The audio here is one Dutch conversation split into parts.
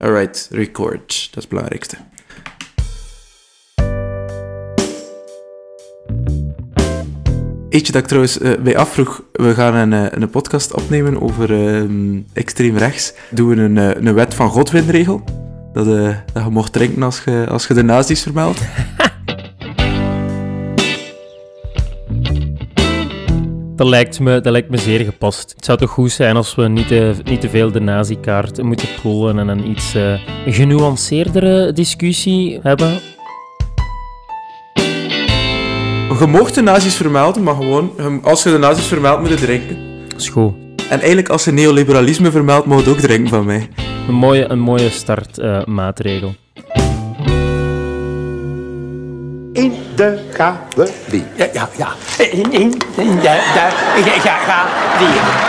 Alright, record. Dat is het belangrijkste. Eentje dat ik trouwens bij afvroeg, we gaan een podcast opnemen over extreem rechts. Doen we een wet van Godwin-regel. Dat je mocht drinken als je de nazi's vermeldt. Dat lijkt me zeer gepast. Het zou toch goed zijn als we niet te veel de nazi-kaart moeten pullen en een iets genuanceerdere discussie hebben. Je mocht de nazi's vermelden, maar gewoon, als je de nazi's vermeldt, moet je drinken. Dat is goed. En eigenlijk, als je neoliberalisme vermeldt, mag je ook drinken van mij. Een mooie startmaatregel. In de galerie. Ja. In de galerie.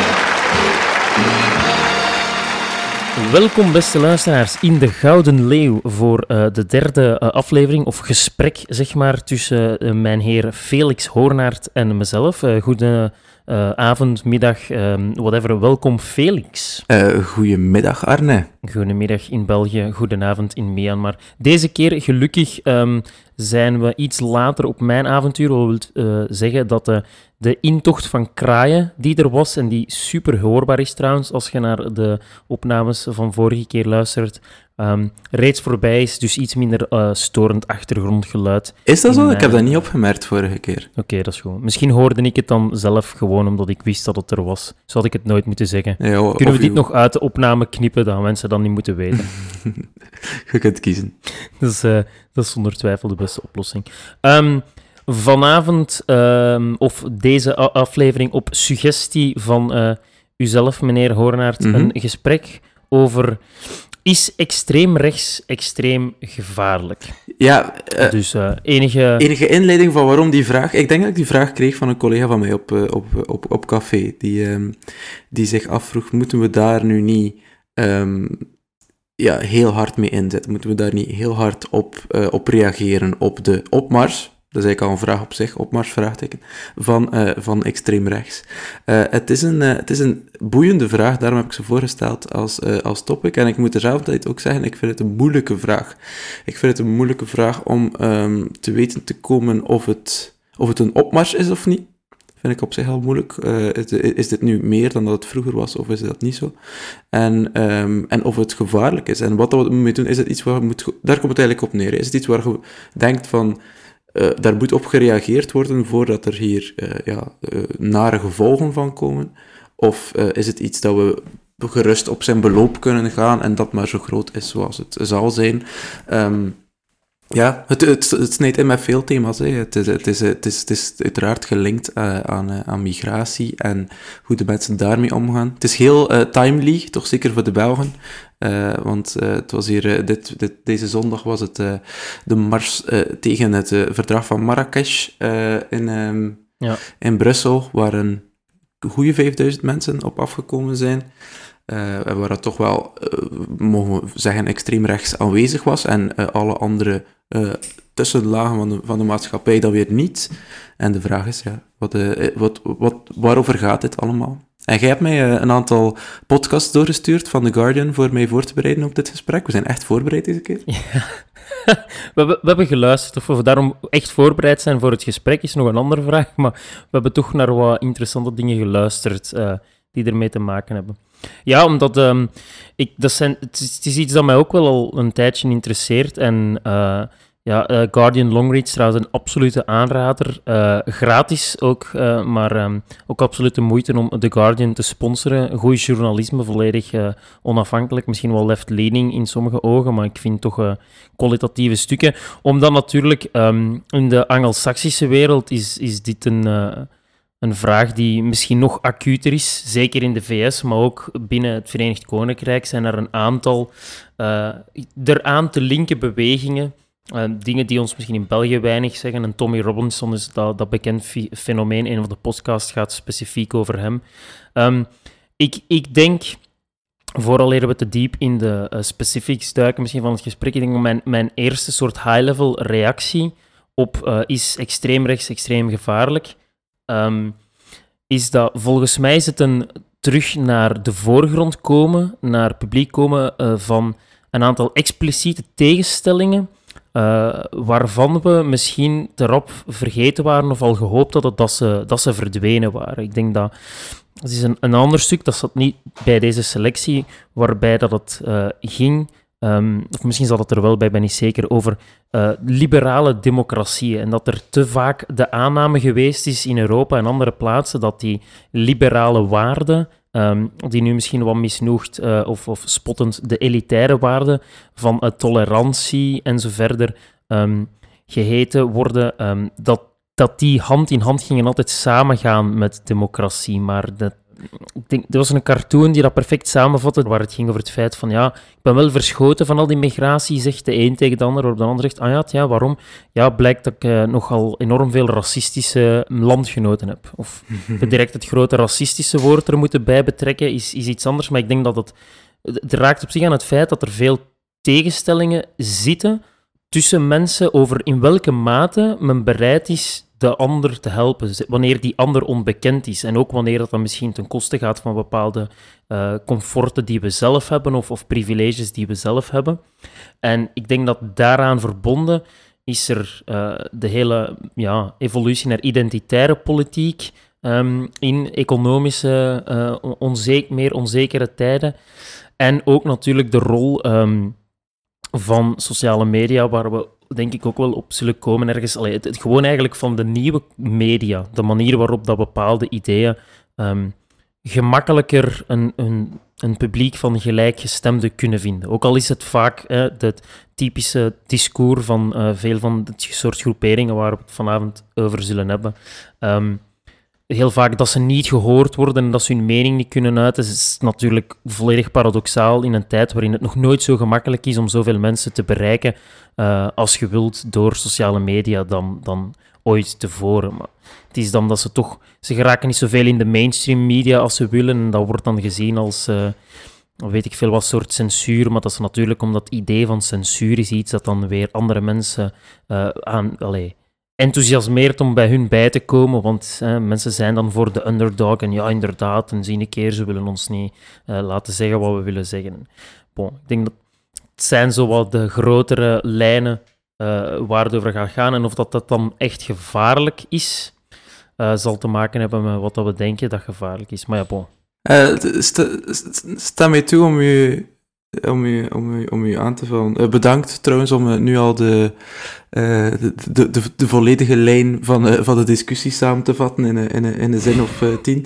Welkom, beste luisteraars, in de Gouden Leeuw voor de derde aflevering, of gesprek, zeg maar, tussen mijn heer Felix Hoornaert en mezelf. Avond, middag, whatever. Welkom, Felix. Goedemiddag, Arne. Goedemiddag in België, goedenavond in Myanmar. Deze keer, gelukkig, zijn we iets later op mijn avontuur. Dat wil zeggen dat de intocht van kraaien die er was, en die super hoorbaar is trouwens, als je naar de opnames van vorige keer luistert, reeds voorbij is, dus iets minder storend achtergrondgeluid. Is dat zo? Ik heb dat niet opgemerkt vorige keer. Oké, dat is goed. Misschien hoorde ik het dan zelf gewoon omdat ik wist dat het er was. Zo had ik het nooit moeten zeggen. Ja, kunnen we dit nog uit de opname knippen, dat mensen dat niet moeten weten? Je kunt kiezen. Dat is zonder twijfel de beste oplossing. Vanavond, of deze aflevering, op suggestie van uzelf, meneer Hoornaert, een gesprek over: is extreem rechts extreem gevaarlijk? Ja, dus enige inleiding van waarom die vraag. Ik denk dat ik die vraag kreeg van een collega van mij op café, die zich afvroeg, moeten we daar nu niet heel hard mee inzetten? Moeten we daar niet heel hard op reageren op de opmars? Dat is eigenlijk al een vraag op zich, opmarsvraagteken, van extreem rechts. Het is een boeiende vraag, daarom heb ik ze voorgesteld als topic. En ik moet er zelf altijd ook zeggen, ik vind het een moeilijke vraag. Ik vind het een moeilijke vraag om te weten te komen of het een opmars is of niet. Vind ik op zich al moeilijk. Is dit nu meer dan dat het vroeger was, of is dat niet zo? En of het gevaarlijk is. En wat we mee doen, is het iets waar daar komt het eigenlijk op neer. Is het iets waar je denkt van, daar moet op gereageerd worden voordat er hier nare gevolgen van komen? Of is het iets dat we gerust op zijn beloop kunnen gaan en dat maar zo groot is zoals het zal zijn? Het snijdt in met veel thema's. Hè. Het is uiteraard gelinkt aan migratie en hoe de mensen daarmee omgaan. Het is heel timely, toch zeker voor de Belgen. Want het was hier, deze zondag was het de mars tegen het verdrag van Marrakesh in Brussel, waar een goede 5000 mensen op afgekomen zijn. Waar het toch wel, mogen we zeggen, extreem rechts aanwezig was en alle andere tussenlagen van de maatschappij dat weer niet. En de vraag is, waarover gaat dit allemaal? En jij hebt mij een aantal podcasts doorgestuurd van The Guardian voor mij voor te bereiden op dit gesprek. We zijn echt voorbereid deze keer. Ja. We hebben geluisterd. Of we daarom echt voorbereid zijn voor het gesprek is nog een andere vraag. Maar we hebben toch naar wat interessante dingen geluisterd die ermee te maken hebben. Ja, omdat het is iets dat mij ook wel al een tijdje interesseert. En Guardian Longread is trouwens een absolute aanrader. Gratis ook, maar ook absoluut de moeite om The Guardian te sponsoren. Goed journalisme, volledig onafhankelijk. Misschien wel left-leaning in sommige ogen, maar ik vind toch kwalitatieve stukken. Omdat natuurlijk in de Anglo-Saxische wereld is dit een vraag die misschien nog acuter is, zeker in de VS, maar ook binnen het Verenigd Koninkrijk zijn er een aantal eraan te linken bewegingen. Dingen die ons misschien in België weinig zeggen. En Tommy Robinson is dat bekend fenomeen. Een van de podcasts gaat specifiek over hem. Ik denk, vooraleer we te diep in de specifics duiken misschien van het gesprek, ik denk mijn eerste soort high-level reactie op is extreem rechts extreem gevaarlijk, is dat volgens mij is het terug naar de voorgrond komen, naar het publiek komen van een aantal expliciete tegenstellingen, waarvan we misschien erop vergeten waren of al gehoopt hadden dat ze verdwenen waren. Ik denk dat het is een ander stuk, dat zat niet bij deze selectie, waarbij dat het ging, of misschien zat het er wel bij, ben ik zeker, over liberale democratieën. En dat er te vaak de aanname geweest is in Europa en andere plaatsen dat die liberale waarden, die nu misschien wat misnoegd of spottend de elitaire waarden van tolerantie en zo verder geheten worden, dat die hand in hand gingen altijd samengaan met democratie. Maar ik denk, er was een cartoon die dat perfect samenvatte, waar het ging over het feit van, ja, ik ben wel verschoten van al die migratie, zegt de een tegen de ander, waarop de ander zegt, ja, waarom? Ja, blijkt dat ik nogal enorm veel racistische landgenoten heb. Of direct het grote racistische woord er moeten bij betrekken, is iets anders. Maar ik denk dat het raakt op zich aan het feit dat er veel tegenstellingen zitten tussen mensen over in welke mate men bereid is de ander te helpen, wanneer die ander onbekend is. En ook wanneer dat dan misschien ten koste gaat van bepaalde comforten die we zelf hebben of privileges die we zelf hebben. En ik denk dat daaraan verbonden is er de hele evolutie naar identitaire politiek in economische meer onzekere tijden. En ook natuurlijk de rol van sociale media, waar we denk ik ook wel op zullen komen ergens. Het gewoon eigenlijk van de nieuwe media, de manier waarop dat bepaalde ideeën gemakkelijker een publiek van gelijkgestemden kunnen vinden. Ook al is het vaak het typische discours van veel van dit soort groeperingen waar we het vanavond over zullen hebben. Heel vaak dat ze niet gehoord worden en dat ze hun mening niet kunnen uiten, is natuurlijk volledig paradoxaal in een tijd waarin het nog nooit zo gemakkelijk is om zoveel mensen te bereiken als je wilt door sociale media dan ooit tevoren. Maar het is dan dat ze geraken niet zoveel in de mainstream media als ze willen en dat wordt dan gezien als weet ik veel wat soort censuur, maar dat is natuurlijk omdat het idee van censuur is iets dat dan weer andere mensen enthousiasmeert om bij hun bij te komen, want mensen zijn dan voor de underdog en ja, inderdaad, en zie een keer, ze willen ons niet laten zeggen wat we willen zeggen. Bon, ik denk dat het zijn zo wat de grotere lijnen waar het over gaat gaan en of dat dan echt gevaarlijk is, zal te maken hebben met wat dat we denken dat gevaarlijk is. Maar ja, bon. Sta mij toe om u aan te vallen. Bedankt trouwens om nu al de volledige lijn van de discussie samen te vatten in een zin of 10.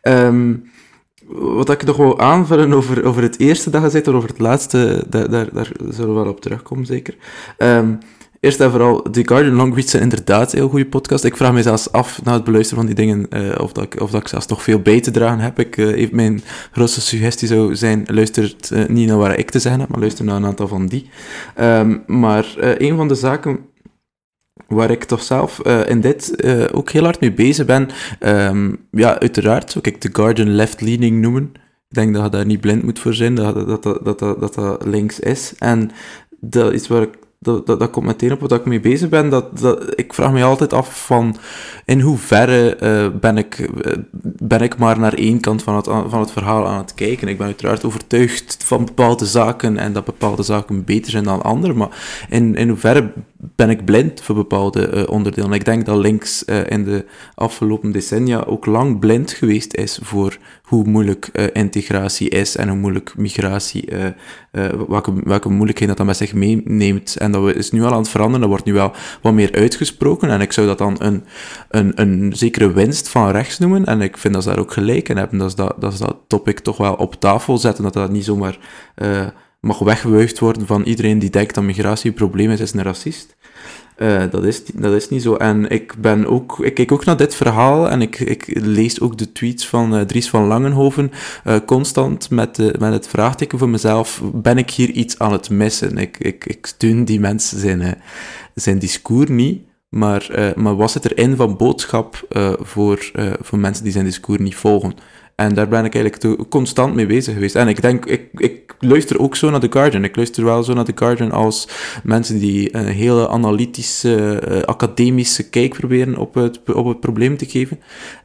Wat ik nog wil aanvullen over het eerste dat je zei, en over het laatste, daar zullen we wel op terugkomen, zeker. Eerst en vooral, The Guardian Longread zijn inderdaad een heel goede podcast. Ik vraag me zelfs af, na het beluisteren van die dingen, of dat ik zelfs nog veel bij te dragen heb. Mijn grootste suggestie zou zijn, luister niet naar waar ik te zeggen heb, maar luister naar een aantal van die. Maar een van de zaken waar ik toch zelf in dit ook heel hard mee bezig ben, uiteraard zou ik The Guardian left-leaning noemen. Ik denk dat je daar niet blind moet voor zijn, dat links is. En dat is waar ik dat komt meteen op wat ik mee bezig ben. Ik vraag me altijd af van in hoeverre ben ik maar naar één kant van het verhaal aan het kijken. Ik ben uiteraard overtuigd van bepaalde zaken en dat bepaalde zaken beter zijn dan andere, maar in hoeverre ben ik blind voor bepaalde onderdelen. Ik denk dat links in de afgelopen decennia ook lang blind geweest is voor hoe moeilijk integratie is en hoe moeilijk migratie, welke moeilijkheden dat met zich meeneemt. En dat is nu al aan het veranderen, dat wordt nu wel wat meer uitgesproken. En ik zou dat dan een zekere winst van rechts noemen. En ik vind dat ze daar ook gelijk in hebben. Dat is dat topic toch wel op tafel zetten, dat niet zomaar mag weggewuifd worden van iedereen die denkt dat migratie een probleem is een racist. Dat is niet zo. En ik kijk ook naar dit verhaal en ik lees ook de tweets van Dries van Langenhoven constant met het vraagteken voor mezelf, ben ik hier iets aan het missen? Ik steun die mensen zijn discours niet, maar wat zit erin van boodschap voor mensen die zijn discours niet volgen? En daar ben ik eigenlijk constant mee bezig geweest. En ik denk, ik luister ook zo naar The Guardian. Ik luister wel zo naar The Guardian als mensen die een hele analytische, academische kijk proberen op het probleem te geven.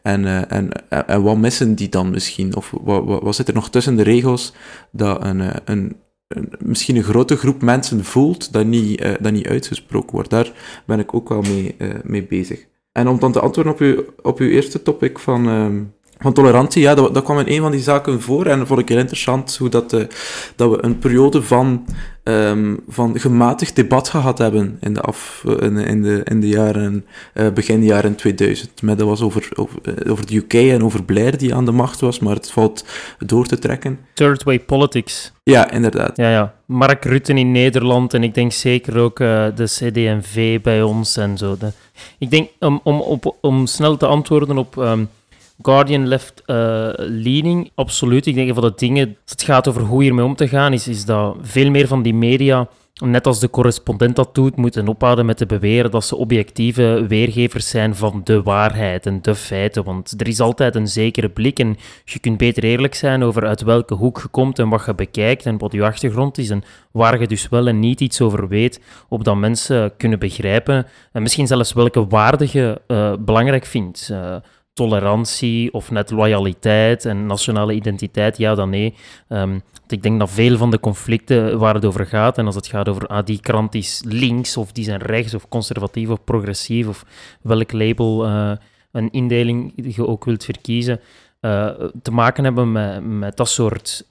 En wat missen die dan misschien? Of wat zit er nog tussen de regels dat misschien een grote groep mensen voelt dat niet uitgesproken wordt? Daar ben ik ook wel mee bezig. En om dan te antwoorden op uw eerste topic van tolerantie, ja, dat kwam in een van die zaken voor en dat vond ik heel interessant hoe dat we een periode van gematigd debat gehad hebben in de jaren, begin jaren 2000. Dat was over de UK en over Blair die aan de macht was, maar het valt door te trekken. Third way politics. Ja, inderdaad. Ja. Mark Rutte in Nederland en ik denk zeker ook de CD&V bij ons en zo. Ik denk, om snel te antwoorden op Guardian left leaning, absoluut. Ik denk een van de dingen, als het gaat over hoe hiermee om te gaan, is dat veel meer van die media, net als de correspondent dat doet, moeten ophouden met te beweren dat ze objectieve weergevers zijn van de waarheid en de feiten. Want er is altijd een zekere blik en je kunt beter eerlijk zijn over uit welke hoek je komt en wat je bekijkt en wat je achtergrond is en waar je dus wel en niet iets over weet, opdat mensen kunnen begrijpen en misschien zelfs welke waarde je belangrijk vindt. Tolerantie of net loyaliteit en nationale identiteit, ja dan nee. Ik denk dat veel van de conflicten waar het over gaat, en als het gaat over die krant is links of die zijn rechts of conservatief of progressief of welk label een indeling je ook wilt verkiezen, te maken hebben met dat soort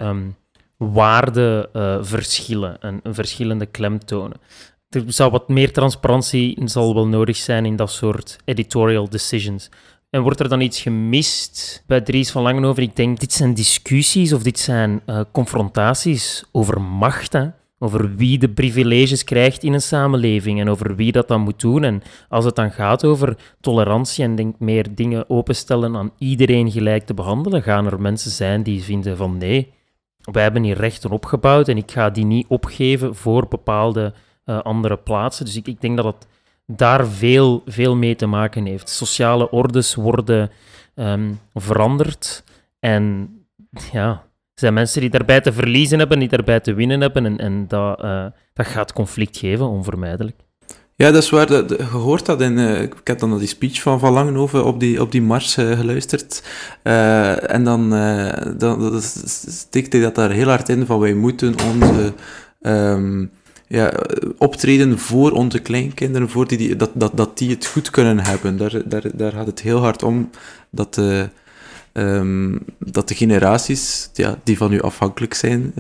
waardeverschillen en verschillende klemtonen. Er zou wat meer transparantie zal wel nodig zijn in dat soort editorial decisions. En wordt er dan iets gemist bij Dries van Langenhoven? Ik denk, dit zijn discussies of dit zijn confrontaties over macht, hè? Over wie de privileges krijgt in een samenleving en over wie dat dan moet doen. En als het dan gaat over tolerantie en denk meer dingen openstellen aan iedereen gelijk te behandelen, gaan er mensen zijn die vinden van nee, wij hebben hier rechten opgebouwd en ik ga die niet opgeven voor bepaalde andere plaatsen. Dus ik denk dat het daar veel mee te maken heeft. Sociale ordes worden veranderd en ja, er zijn mensen die daarbij te verliezen hebben, die daarbij te winnen hebben en dat gaat conflict geven, onvermijdelijk. Ja, dat is waar. Je hoort dat in... ik heb dan naar die speech van Langenhoven op die mars geluisterd. En dan steekt hij dat daar heel hard in van wij moeten onze... optreden voor onze kleinkinderen, voor dat die het goed kunnen hebben. Daar gaat het heel hard om dat de generaties die van u afhankelijk zijn,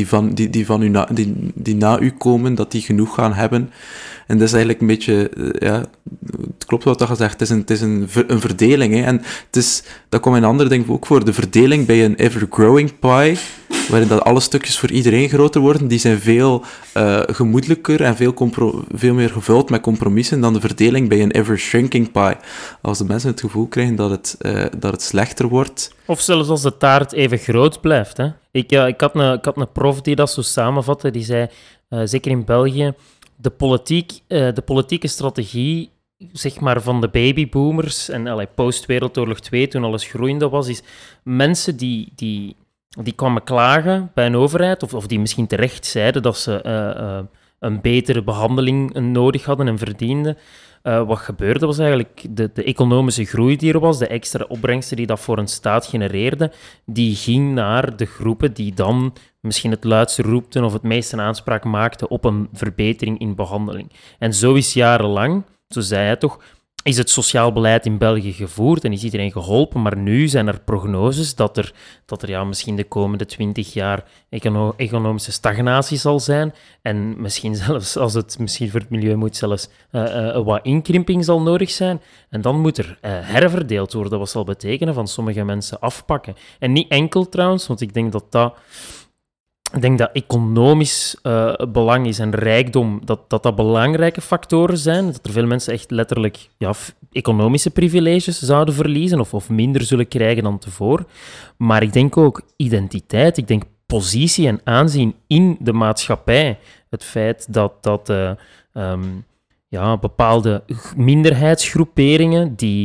die na u komen, dat die genoeg gaan hebben. En dat is eigenlijk een beetje, het klopt wat je zegt, het is een verdeling. Hè. En dat komt in andere dingen ook voor. De verdeling bij een ever-growing pie, waarin dat alle stukjes voor iedereen groter worden, die zijn veel gemoedelijker en veel meer gevuld met compromissen dan de verdeling bij een ever-shrinking pie. Als de mensen het gevoel krijgen dat het slechter wordt. Of zelfs als de taart even groot blijft. Hè? Ik had een prof die dat zo samenvatte, die zei, zeker in België, de politieke strategie, zeg maar, van de babyboomers en post-Wereldoorlog 2, toen alles groeiende was, is mensen die kwamen klagen bij een overheid, of die misschien terecht zeiden dat ze een betere behandeling nodig hadden en verdienden. Wat gebeurde was eigenlijk de economische groei die er was, de extra opbrengsten die dat voor een staat genereerde, die ging naar de groepen die dan misschien het luidste roepten of het meeste aanspraak maakten op een verbetering in behandeling. En zo is jarenlang, zo zei hij toch, is het sociaal beleid in België gevoerd en is iedereen geholpen, maar nu zijn er prognoses dat er misschien de komende 20 jaar economische stagnatie zal zijn en misschien zelfs, als het misschien voor het milieu moet, zelfs wat inkrimping zal nodig zijn. En dan moet er herverdeeld worden, wat zal betekenen van sommige mensen afpakken. En niet enkel trouwens, want ik denk dat economisch belang is en rijkdom, dat belangrijke factoren zijn. Dat er veel mensen echt letterlijk economische privileges zouden verliezen of minder zullen krijgen dan tevoren. Maar ik denk ook identiteit, ik denk positie en aanzien in de maatschappij. Het feit dat bepaalde minderheidsgroeperingen die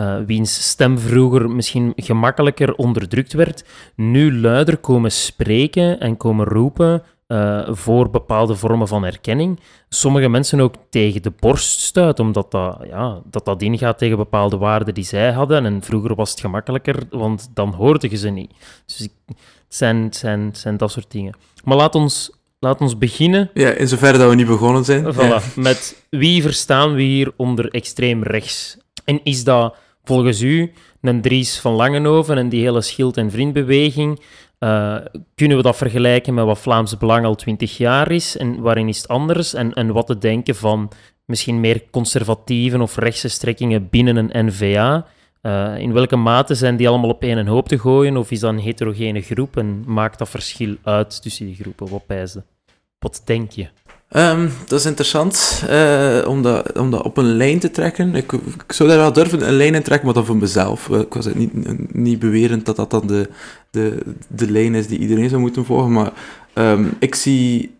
wiens stem vroeger misschien gemakkelijker onderdrukt werd, nu luider komen spreken en komen roepen voor bepaalde vormen van erkenning. Sommige mensen ook tegen de borst stuit, omdat dat ingaat tegen bepaalde waarden die zij hadden. En vroeger was het gemakkelijker, want dan hoorden je ze niet. Dus het zijn dat soort dingen. Maar laat ons beginnen. Ja, in zoverre dat we niet begonnen zijn. Voilà, met wie verstaan we hier onder extreem rechts? En is dat volgens u een Dries van Langenhoven en die hele Schild- en Vriendbeweging? Kunnen we dat vergelijken met wat Vlaams Belang al 20 jaar is? En waarin is het anders? En wat te denken van misschien meer conservatieve of rechtse strekkingen binnen een N-VA? In welke mate zijn die allemaal op één hoop te gooien? Of is dat een heterogene groep? En maakt dat verschil uit tussen die groepen? Wat pijsde? Wat denk je? Dat is interessant, om dat op een lijn te trekken. Ik zou daar wel durven een lijn in trekken, maar dan voor mezelf. Ik was niet bewerend dat dan de lijn is die iedereen zou moeten volgen, maar ik zie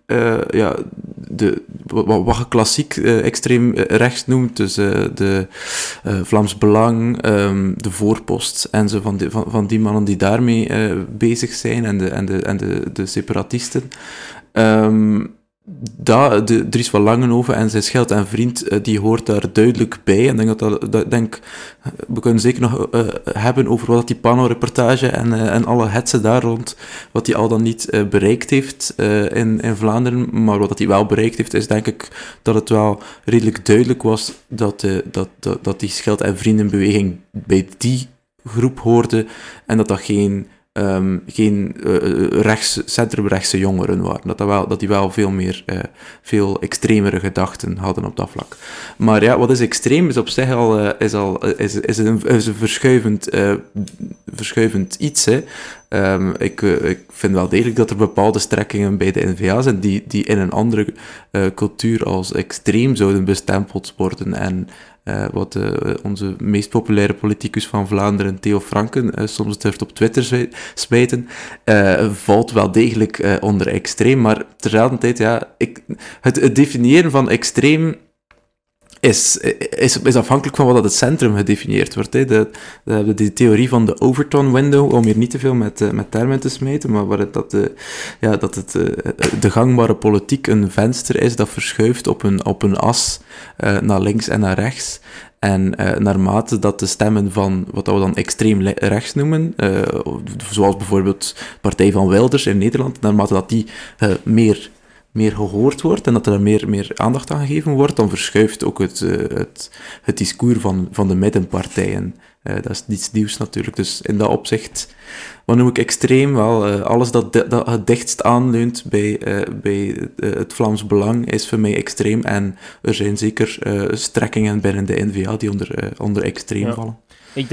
wat je klassiek extreem rechts noemt, dus de Vlaams Belang, de Voorpost en zo van die mannen die daarmee bezig zijn en de separatisten. De Dries van Langenhoven en zijn Schild en Vriend, die hoort daar duidelijk bij. En ik denk we kunnen zeker nog hebben over wat die Pano-reportage en alle hetsen daar rond, wat hij al dan niet bereikt heeft in Vlaanderen. Maar wat hij wel bereikt heeft, is denk ik dat het wel redelijk duidelijk was dat die Schild en Vriendenbeweging bij die groep hoorde en dat geen centrumrechtse jongeren waren. Dat die wel veel extremere gedachten hadden op dat vlak. Maar ja, wat is extreem is op zich al een verschuivend iets. Hè. Ik vind wel degelijk dat er bepaalde strekkingen bij de N-VA zijn die in een andere cultuur als extreem zouden bestempeld worden. En wat onze meest populaire politicus van Vlaanderen, Theo Franken, soms durft op Twitter smijten, valt wel degelijk onder extreem. Maar terzelfde tijd, ja, het definiëren van extreem is afhankelijk van wat dat het centrum gedefinieerd wordt. Hè. We hebben die theorie van de Overton window, om hier niet te veel met termen te smijten, maar waar de gangbare politiek een venster is dat verschuift op een as naar links en naar rechts. En naarmate dat de stemmen van wat we dan extreem rechts noemen, zoals bijvoorbeeld de partij van Wilders in Nederland, naarmate dat die meer gehoord wordt en dat er meer aandacht aan gegeven wordt, dan verschuift ook het discours van de middenpartijen. Dat is niets nieuws natuurlijk. Dus in dat opzicht, wat noem ik extreem? Wel, alles dat het dichtst aanleunt bij het Vlaams Belang is voor mij extreem. En er zijn zeker strekkingen binnen de N-VA die onder extreem vallen. Ik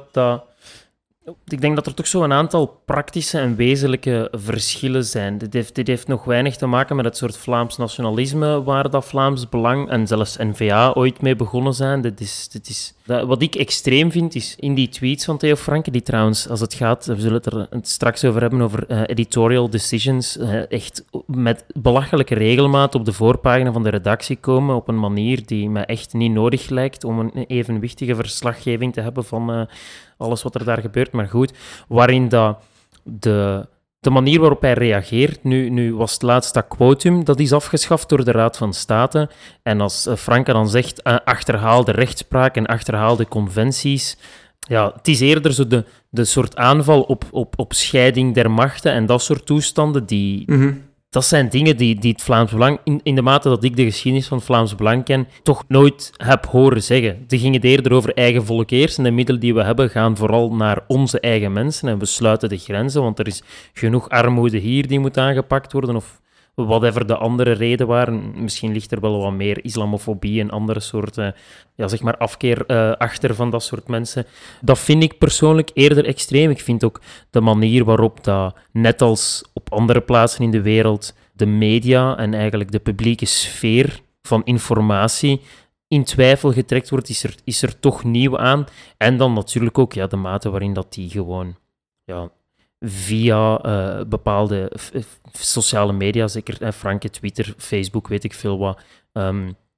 denk dat er toch zo een aantal praktische en wezenlijke verschillen zijn. Dit heeft nog weinig te maken met het soort Vlaams nationalisme waar dat Vlaams Belang en zelfs N-VA ooit mee begonnen zijn. Wat ik extreem vind, is in die tweets van Theo Franken, die trouwens, als het gaat, we zullen het er straks over hebben, over editorial decisions, echt met belachelijke regelmaat op de voorpagina van de redactie komen, op een manier die me echt niet nodig lijkt om een evenwichtige verslaggeving te hebben van alles wat er daar gebeurt. Maar goed, waarin de manier waarop hij reageert, nu was het laatst dat quotum, dat is afgeschaft door de Raad van State. En als Franke dan zegt, achterhaalde rechtspraak en achterhaalde conventies. Ja, het is eerder zo de soort aanval op scheiding der machten en dat soort toestanden die... Mm-hmm. Dat zijn dingen die het Vlaams Belang, in de mate dat ik de geschiedenis van het Vlaams Belang ken, toch nooit heb horen zeggen. Die gingen eerder over eigen volk eerst en de middelen die we hebben gaan vooral naar onze eigen mensen en we sluiten de grenzen, want er is genoeg armoede hier die moet aangepakt worden of whatever de andere reden waren. Misschien ligt er wel wat meer islamofobie en andere soorten afkeer achter van dat soort mensen. Dat vind ik persoonlijk eerder extreem. Ik vind ook de manier waarop dat, net als op andere plaatsen in de wereld, de media en eigenlijk de publieke sfeer van informatie in twijfel getrekt wordt, is er toch nieuw aan. En dan natuurlijk ook de mate waarin dat die gewoon... via bepaalde sociale media, zeker Franke, Twitter, Facebook, weet ik veel wat,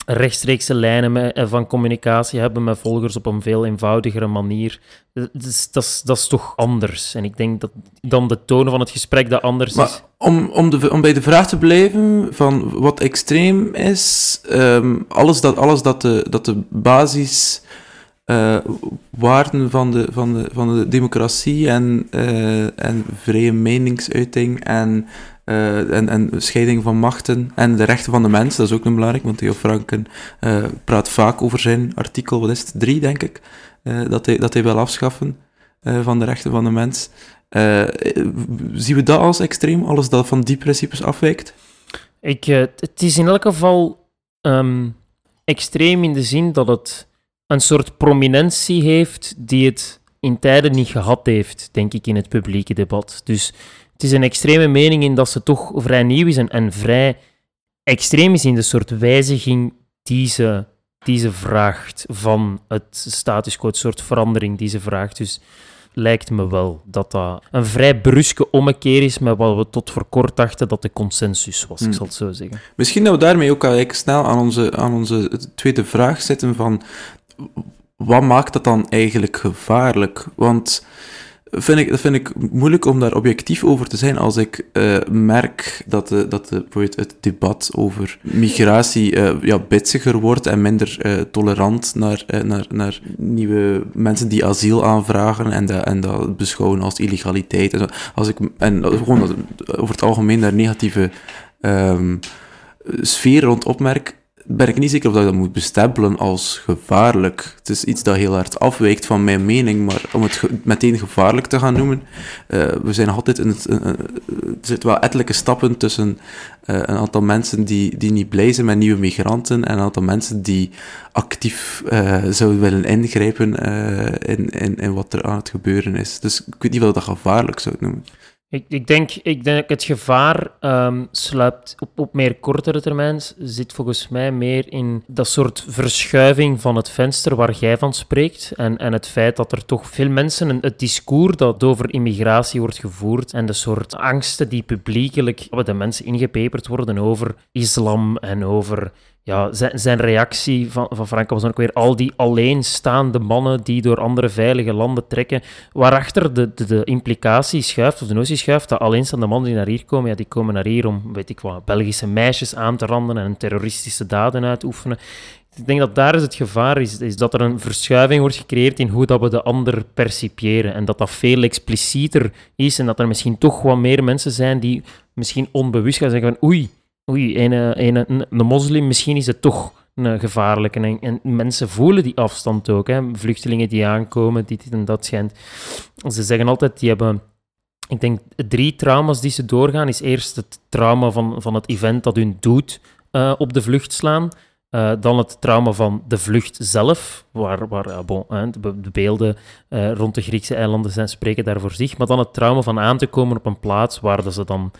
rechtstreekse lijnen van communicatie hebben met volgers op een veel eenvoudigere manier. Dus dat is toch anders. En ik denk dat dan de toon van het gesprek dat anders is. Maar om bij de vraag te blijven van wat extreem is, alles dat de basis waarden van de democratie en vrije meningsuiting en scheiding van machten en de rechten van de mens, dat is ook nog belangrijk, want Theo Franken praat vaak over zijn artikel, wat is het, 3 denk ik, dat hij wil afschaffen van de rechten van de mens. Zien we dat als extreem, alles dat van die principes afwijkt? Het is in elk geval extreem in de zin dat het een soort prominentie heeft die het in tijden niet gehad heeft, denk ik, in het publieke debat. Dus het is een extreme mening in dat ze toch vrij nieuw is en vrij extreem is in de soort wijziging die ze vraagt van het status quo, het soort verandering die ze vraagt. Dus lijkt me wel dat dat een vrij bruske ommekeer is met wat we tot voor kort dachten dat de consensus was, ik zal het zo zeggen. Misschien dat we daarmee ook al snel aan onze tweede vraag zitten van wat maakt dat dan eigenlijk gevaarlijk? Want dat vind ik moeilijk om daar objectief over te zijn als ik merk dat bijvoorbeeld het debat over migratie bitsiger wordt en minder tolerant naar nieuwe mensen die asiel aanvragen en dat beschouwen als illegaliteit. En gewoon over het algemeen daar negatieve sfeer rond opmerk, ben ik niet zeker of dat moet bestempelen als gevaarlijk. Het is iets dat heel hard afwijkt van mijn mening, maar om het meteen gevaarlijk te gaan noemen, we zijn nog altijd er zitten wel ettelijke stappen tussen een aantal mensen die niet blij zijn met nieuwe migranten en een aantal mensen die actief zouden willen ingrijpen in wat er aan het gebeuren is. Dus ik weet niet of dat gevaarlijk zou noemen. Ik denk het gevaar sluipt op meer kortere termijn, zit volgens mij meer in dat soort verschuiving van het venster waar jij van spreekt en het feit dat er toch veel mensen het discours dat over immigratie wordt gevoerd en de soort angsten die publiekelijk bij de mensen ingepeperd worden over islam en over zijn reactie van Franco was dan ook weer al die alleenstaande mannen die door andere veilige landen trekken, waarachter de implicatie schuift, of de notie schuift, dat alleenstaande mannen die naar hier komen, die komen naar hier om, weet ik wat, Belgische meisjes aan te randen en terroristische daden uit te oefenen. Ik denk dat daar is het gevaar, is dat er een verschuiving wordt gecreëerd in hoe dat we de ander percipiëren en dat veel explicieter is en dat er misschien toch wat meer mensen zijn die misschien onbewust gaan zeggen van oei, een moslim, misschien is het toch een gevaarlijke. En mensen voelen die afstand ook. Hè. Vluchtelingen die aankomen, dit en dat schijnt. Ze zeggen altijd, die hebben, ik denk, 3 trauma's die ze doorgaan. Is eerst het trauma van het event dat hun doet op de vlucht slaan. Dan het trauma van de vlucht zelf, waar de beelden rond de Griekse eilanden spreken daar voor zich. Maar dan het trauma van aan te komen op een plaats waar dat ze dan...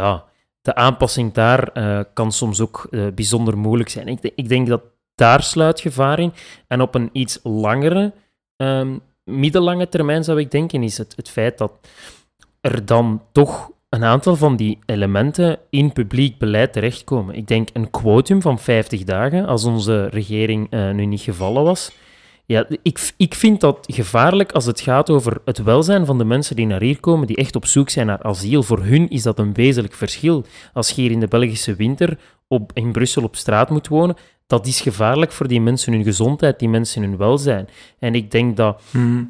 de aanpassing daar kan soms ook bijzonder moeilijk zijn. Ik denk dat daar sluit gevaar in. En op een iets langere, middellange termijn zou ik denken, is het feit dat er dan toch een aantal van die elementen in publiek beleid terechtkomen. Ik denk een quotum van 50 dagen, als onze regering nu niet gevallen was. Ja, ik vind dat gevaarlijk als het gaat over het welzijn van de mensen die naar hier komen, die echt op zoek zijn naar asiel. Voor hun is dat een wezenlijk verschil. Als je hier in de Belgische winter in Brussel op straat moet wonen, dat is gevaarlijk voor die mensen hun gezondheid, die mensen hun welzijn. En ik denk dat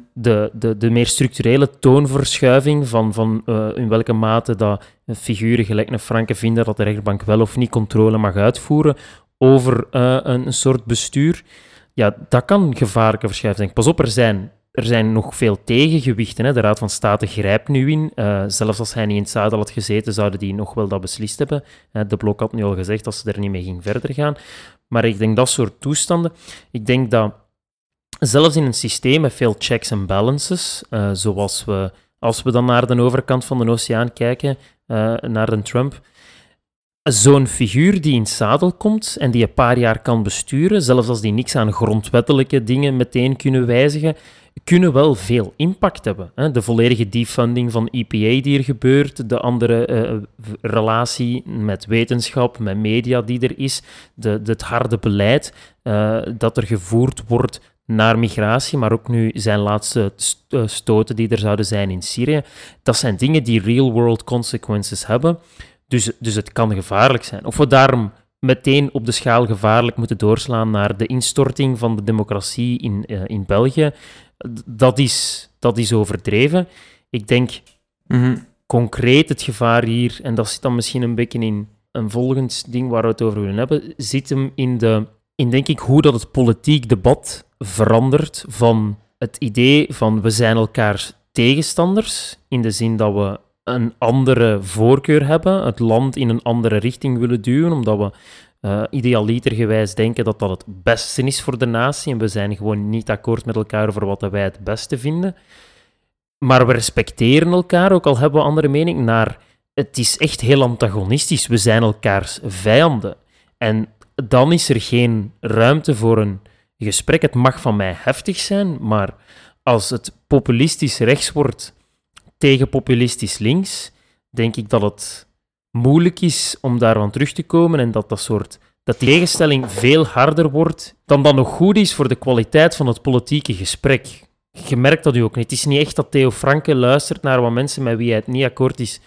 de meer structurele toonverschuiving van in welke mate dat figuren gelijk een Franke vinden dat de rechtbank wel of niet controle mag uitvoeren over een soort bestuur, ja, dat kan gevaarlijke verschuiving zijn. Pas op, er zijn nog veel tegengewichten. Hè. De Raad van State grijpt nu in. Zelfs als hij niet in het zadel had gezeten, zouden die nog wel dat beslist hebben. De Blok had nu al gezegd dat ze er niet mee ging verder gaan. Maar ik denk dat soort toestanden... Ik denk dat zelfs in een systeem met veel checks en balances, zoals als we dan naar de overkant van de oceaan kijken, naar de Trump, zo'n figuur die in het zadel komt en die een paar jaar kan besturen, zelfs als die niks aan grondwettelijke dingen meteen kunnen wijzigen, kunnen wel veel impact hebben. Hè? De volledige defunding van EPA die er gebeurt, de andere relatie met wetenschap, met media die er is, het harde beleid dat er gevoerd wordt naar migratie, maar ook nu zijn laatste stoten die er zouden zijn in Syrië. Dat zijn dingen die real-world consequences hebben. Dus het kan gevaarlijk zijn. Of we daarom meteen op de schaal gevaarlijk moeten doorslaan naar de instorting van de democratie in België, dat is overdreven. Ik denk concreet het gevaar hier, en dat zit dan misschien een beetje in een volgend ding waar we het over willen hebben, zit hem in denk ik, hoe dat het politiek debat verandert van het idee van we zijn elkaars tegenstanders, in de zin dat we een andere voorkeur hebben, het land in een andere richting willen duwen, omdat we idealitergewijs denken dat dat het beste is voor de natie en we zijn gewoon niet akkoord met elkaar over wat wij het beste vinden. Maar we respecteren elkaar, ook al hebben we andere mening, naar het is echt heel antagonistisch. We zijn elkaars vijanden. En dan is er geen ruimte voor een gesprek. Het mag van mij heftig zijn, maar als het populistisch rechts wordt tegen populistisch links, denk ik dat het moeilijk is om daarvan terug te komen en dat die tegenstelling veel harder wordt dan dat nog goed is voor de kwaliteit van het politieke gesprek. Je merkt dat u ook niet. Het is niet echt dat Theo Franke luistert naar wat mensen met wie hij het niet akkoord is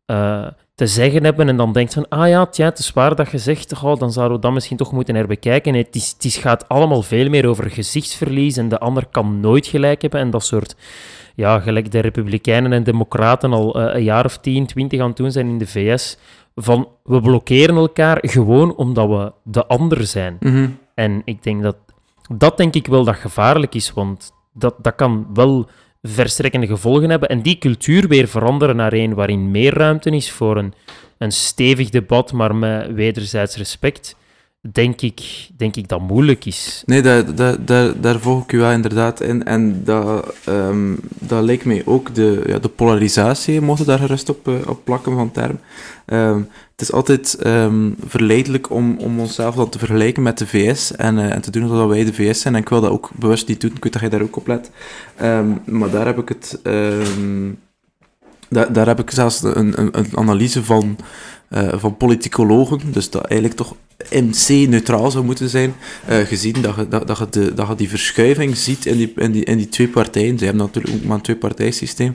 te zeggen hebben en dan denkt van, het is waar dat je zegt, dan zouden we dat misschien toch moeten herbekijken. Nee, het gaat allemaal veel meer over gezichtsverlies en de ander kan nooit gelijk hebben en dat soort, gelijk de Republikeinen en Democraten al een jaar of 10, 20 aan het doen zijn in de VS, van we blokkeren elkaar gewoon omdat we de ander zijn. Mm-hmm. En ik denk dat denk ik wel dat gevaarlijk is, want dat kan wel verstrekkende gevolgen hebben. En die cultuur weer veranderen naar een waarin meer ruimte is voor een stevig debat, maar met wederzijds respect, denk ik dat moeilijk is. Nee, daar volg ik u wel inderdaad in. En dat lijkt mij ook de polarisatie, mochten daar gerust op plakken van term. Het is altijd verleidelijk om onszelf dan te vergelijken met de VS en te doen alsof wij de VS zijn. En ik wil dat ook bewust niet doen, ik weet dat jij daar ook op let. Maar daar heb ik het... Daar heb ik zelfs een analyse van politicologen, dus dat eigenlijk toch MC-neutraal zou moeten zijn, gezien dat je die verschuiving ziet in die twee partijen. Ze hebben natuurlijk ook maar een twee-partijsysteem,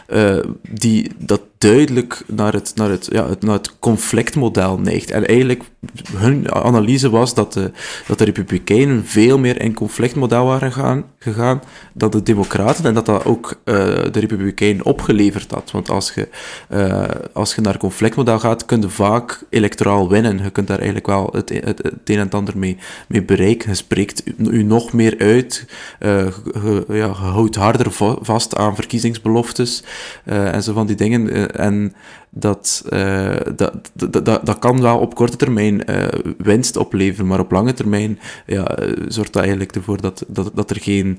dat duidelijk naar het conflictmodel neigt. En eigenlijk, hun analyse was dat de Republikeinen veel meer in conflictmodel waren gegaan dan de Democraten, en dat ook de Republikeinen opgeleverd had. Want als je naar conflictmodel gaat, kun je vaak electoraal winnen. Je kunt daar eigenlijk wel het een en het ander mee bereiken. Je spreekt u nog meer uit. Je houdt harder vast aan verkiezingsbeloftes en zo van die dingen. En dat kan wel op korte termijn winst opleveren, maar op lange termijn zorgt dat eigenlijk ervoor dat er geen...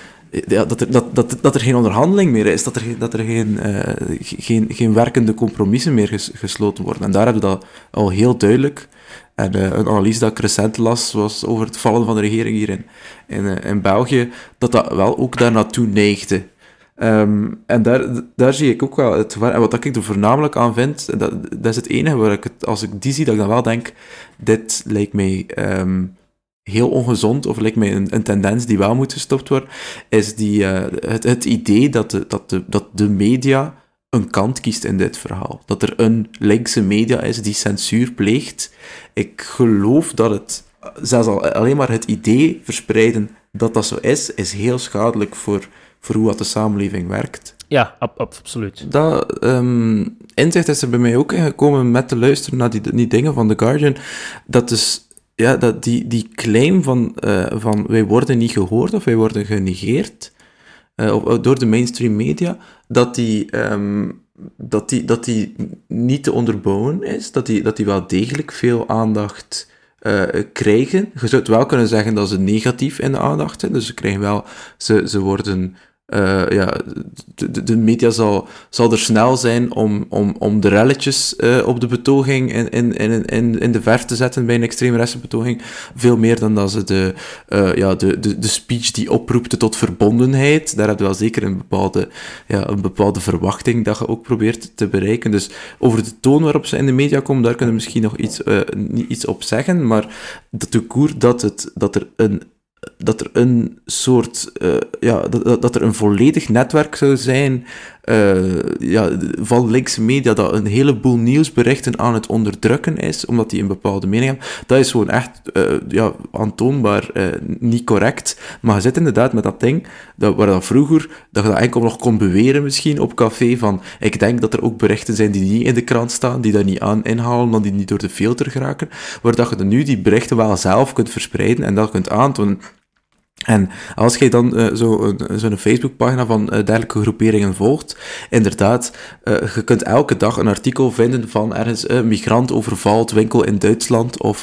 dat er geen onderhandeling meer is, dat er geen werkende compromissen meer gesloten worden. En daar hebben we dat al heel duidelijk. En een analyse dat ik recent las, was over het vallen van de regering hier in België, dat wel ook daar naartoe neigde. En daar zie ik ook wel het gevaar. En wat ik er voornamelijk aan vind, dat is het enige waar als ik die zie, dat ik dan wel denk, dit lijkt mij... heel ongezond, of lijkt mij een tendens die wel moet gestopt worden, is het idee dat de media een kant kiest in dit verhaal. Dat er een linkse media is die censuur pleegt. Ik geloof dat het, zelfs alleen maar het idee verspreiden dat dat zo is heel schadelijk voor hoe de samenleving werkt. Ja, absoluut. Dat inzicht is er bij mij ook ingekomen met te luisteren naar die dingen van The Guardian, dat dus dat die claim van wij worden niet gehoord of wij worden genegeerd door de mainstream media, dat die niet te onderbouwen is, dat die wel degelijk veel aandacht krijgen. Je zou het wel kunnen zeggen dat ze negatief in de aandacht zijn, dus ze krijgen wel, ze worden de media zal er snel zijn om de relletjes op de betoging in de verf te zetten bij een extreemrechtse betoging. Veel meer dan dat ze de speech die oproept tot verbondenheid. Daar heb je wel zeker een bepaalde verwachting dat je ook probeert te bereiken. Dus over de toon waarop ze in de media komen, daar kunnen we misschien nog iets op zeggen, maar dat er een soort, dat er een volledig netwerk zou zijn van linkse media dat een heleboel nieuwsberichten aan het onderdrukken is, omdat die een bepaalde mening hebben. Dat is gewoon echt aantoonbaar niet correct. Maar je zit inderdaad met dat ding, waar dat vroeger, dat je dat enkel nog kon beweren misschien op café, van ik denk dat er ook berichten zijn die niet in de krant staan, die daar niet aan inhalen, dan die niet door de filter geraken, waar dat je nu die berichten wel zelf kunt verspreiden en dat kunt aantonen. En als je dan zo'n Facebookpagina van dergelijke groeperingen volgt, inderdaad, je kunt elke dag een artikel vinden van ergens migrant overvalt winkel in Duitsland, of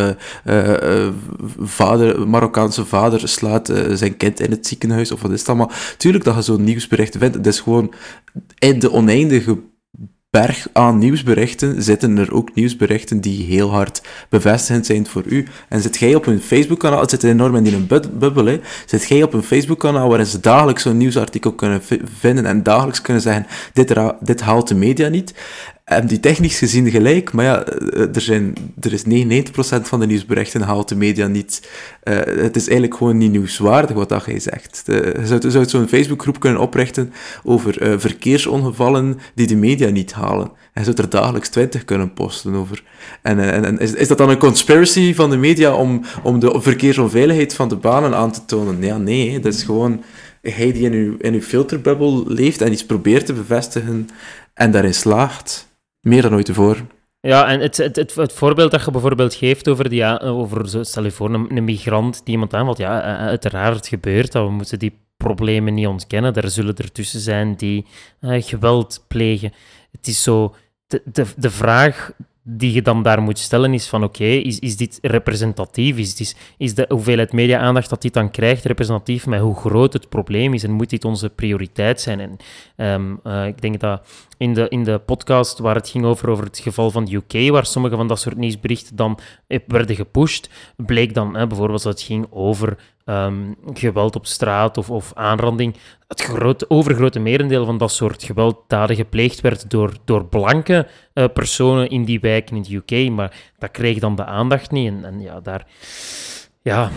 Marokkaanse vader slaat zijn kind in het ziekenhuis, of wat is het allemaal. Tuurlijk dat je zo'n nieuwsberichten vindt, het is gewoon in de oneindige berg aan nieuwsberichten zitten er ook nieuwsberichten die heel hard bevestigend zijn voor u. En zit jij op een Facebookkanaal, het zit enorm in een bubbel, hè. Zit jij op een Facebookkanaal waarin ze dagelijks zo'n nieuwsartikel kunnen vinden en dagelijks kunnen zeggen, dit haalt de media niet. En die technisch gezien gelijk, maar ja, er is 99% van de nieuwsberichten haalt de media niet. Het is eigenlijk gewoon niet nieuwswaardig wat dat jij zegt. Je zou zo'n Facebookgroep kunnen oprichten over verkeersongevallen die de media niet halen. En je zou er dagelijks 20 kunnen posten over. En is dat dan een conspiracy van de media om de verkeersonveiligheid van de banen aan te tonen? Ja, nee, dat is gewoon hij die in uw filterbubbel leeft en iets probeert te bevestigen en daarin slaagt. Meer dan ooit tevoren. Ja, en het voorbeeld dat je bijvoorbeeld geeft over stel je voor, een migrant die iemand aanvalt, ja, uiteraard het gebeurt dat we moeten die problemen niet ontkennen. Er zullen ertussen zijn die geweld plegen. Het is zo, de vraag die je dan daar moet stellen is van oké, is dit representatief? Is de hoeveelheid media-aandacht dat dit dan krijgt representatief met hoe groot het probleem is? En moet dit onze prioriteit zijn? En ik denk dat in de podcast waar het ging over het geval van de UK, waar sommige van dat soort nieuwsberichten dan werden gepusht, bleek dan bijvoorbeeld dat het ging over geweld op straat of aanranding. Het overgrote merendeel van dat soort gewelddaden gepleegd werd door blanke personen in die wijken in de UK, maar dat kreeg dan de aandacht niet. En ja, daar... Ja...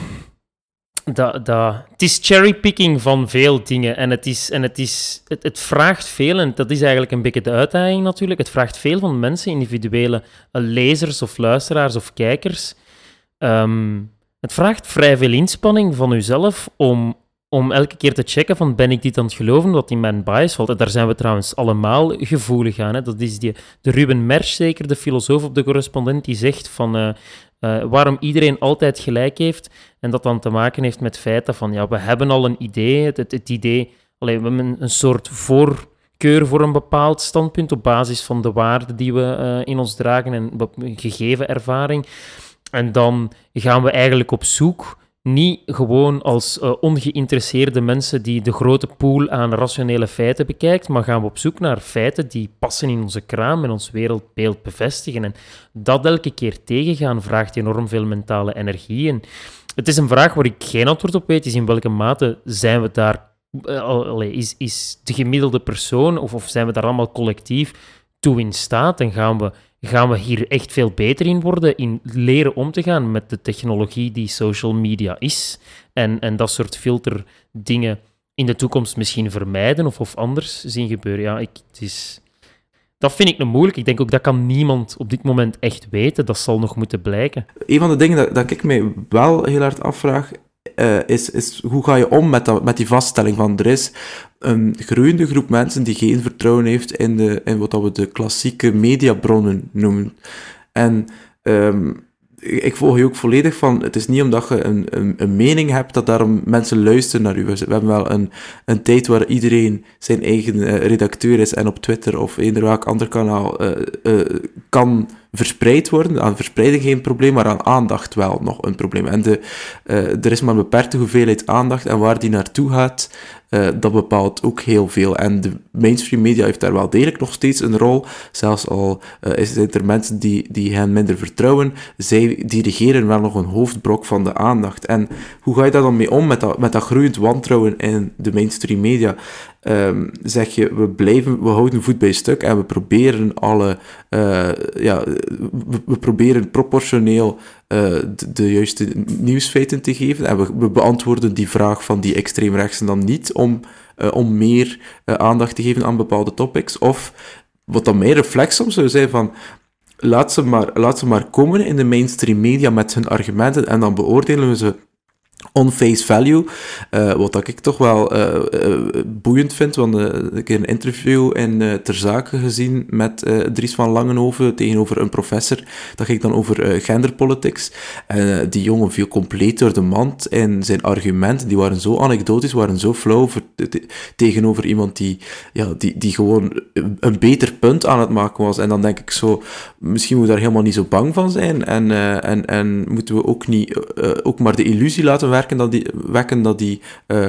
Het is cherrypicking van veel dingen en het vraagt veel, en dat is eigenlijk een beetje de uitdaging natuurlijk, het vraagt veel van mensen, individuele lezers of luisteraars of kijkers. Het vraagt vrij veel inspanning van uzelf om elke keer te checken van ben ik dit aan het geloven wat in mijn bias valt. En daar zijn we trouwens allemaal gevoelig aan. Hè. Dat is de Ruben Mersch zeker, de filosoof op De Correspondent, die zegt van... waarom iedereen altijd gelijk heeft en dat dan te maken heeft met het feit dat van, ja, we hebben al een idee, het idee, we hebben een soort voorkeur voor een bepaald standpunt op basis van de waarden die we in ons dragen en een gegeven ervaring. En dan gaan we eigenlijk op zoek, niet gewoon als ongeïnteresseerde mensen die de grote pool aan rationele feiten bekijkt, maar gaan we op zoek naar feiten die passen in onze kraam en ons wereldbeeld bevestigen. En dat elke keer tegengaan vraagt enorm veel mentale energie. En het is een vraag waar ik geen antwoord op weet, is in welke mate zijn we daar, is de gemiddelde persoon of zijn we daar allemaal collectief toe in staat en gaan we hier echt veel beter in worden, in leren om te gaan met de technologie die social media is en dat soort filterdingen in de toekomst misschien vermijden of anders zien gebeuren. Ja, dat vind ik nog moeilijk. Ik denk ook dat kan niemand op dit moment echt weten. Dat zal nog moeten blijken. Een van de dingen dat ik mij wel heel hard afvraag, is hoe ga je om met die vaststelling van er is een groeiende groep mensen die geen vertrouwen heeft in wat we de klassieke mediabronnen noemen. En ik volg je ook volledig van, het is niet omdat je een mening hebt dat daarom mensen luisteren naar u. We hebben wel een tijd waar iedereen zijn eigen redacteur is en op Twitter of eender welk ander kanaal kan verspreid worden. Aan verspreiding geen probleem, maar aan aandacht wel nog een probleem. En er is maar een beperkte hoeveelheid aandacht en waar die naartoe gaat, dat bepaalt ook heel veel. En de mainstream media heeft daar wel degelijk nog steeds een rol, zelfs al zijn er mensen die hen minder vertrouwen, zij dirigeren wel nog een hoofdbrok van de aandacht. En hoe ga je daar dan mee om met dat groeiend wantrouwen in de mainstream media? Zeg je, we houden voet bij stuk en we proberen we proberen proportioneel de juiste nieuwsfeiten te geven en we beantwoorden die vraag van die extreemrechtsen dan niet om meer aandacht te geven aan bepaalde topics, of wat dan mijn reflex soms zou zijn van laat ze maar komen in de mainstream media met hun argumenten en dan beoordelen we ze on face value, wat ik toch wel boeiend vind, want ik heb een keer een interview in Ter Zake gezien met Dries van Langenhoven tegenover een professor, dat ging dan over genderpolitics, en die jongen viel compleet door de mand en zijn argumenten, die waren zo anekdotisch, waren zo flauw tegenover iemand die gewoon een beter punt aan het maken was, en dan denk ik zo, misschien moeten we daar helemaal niet zo bang van zijn, en moeten we ook niet ook maar de illusie laten wekken dat die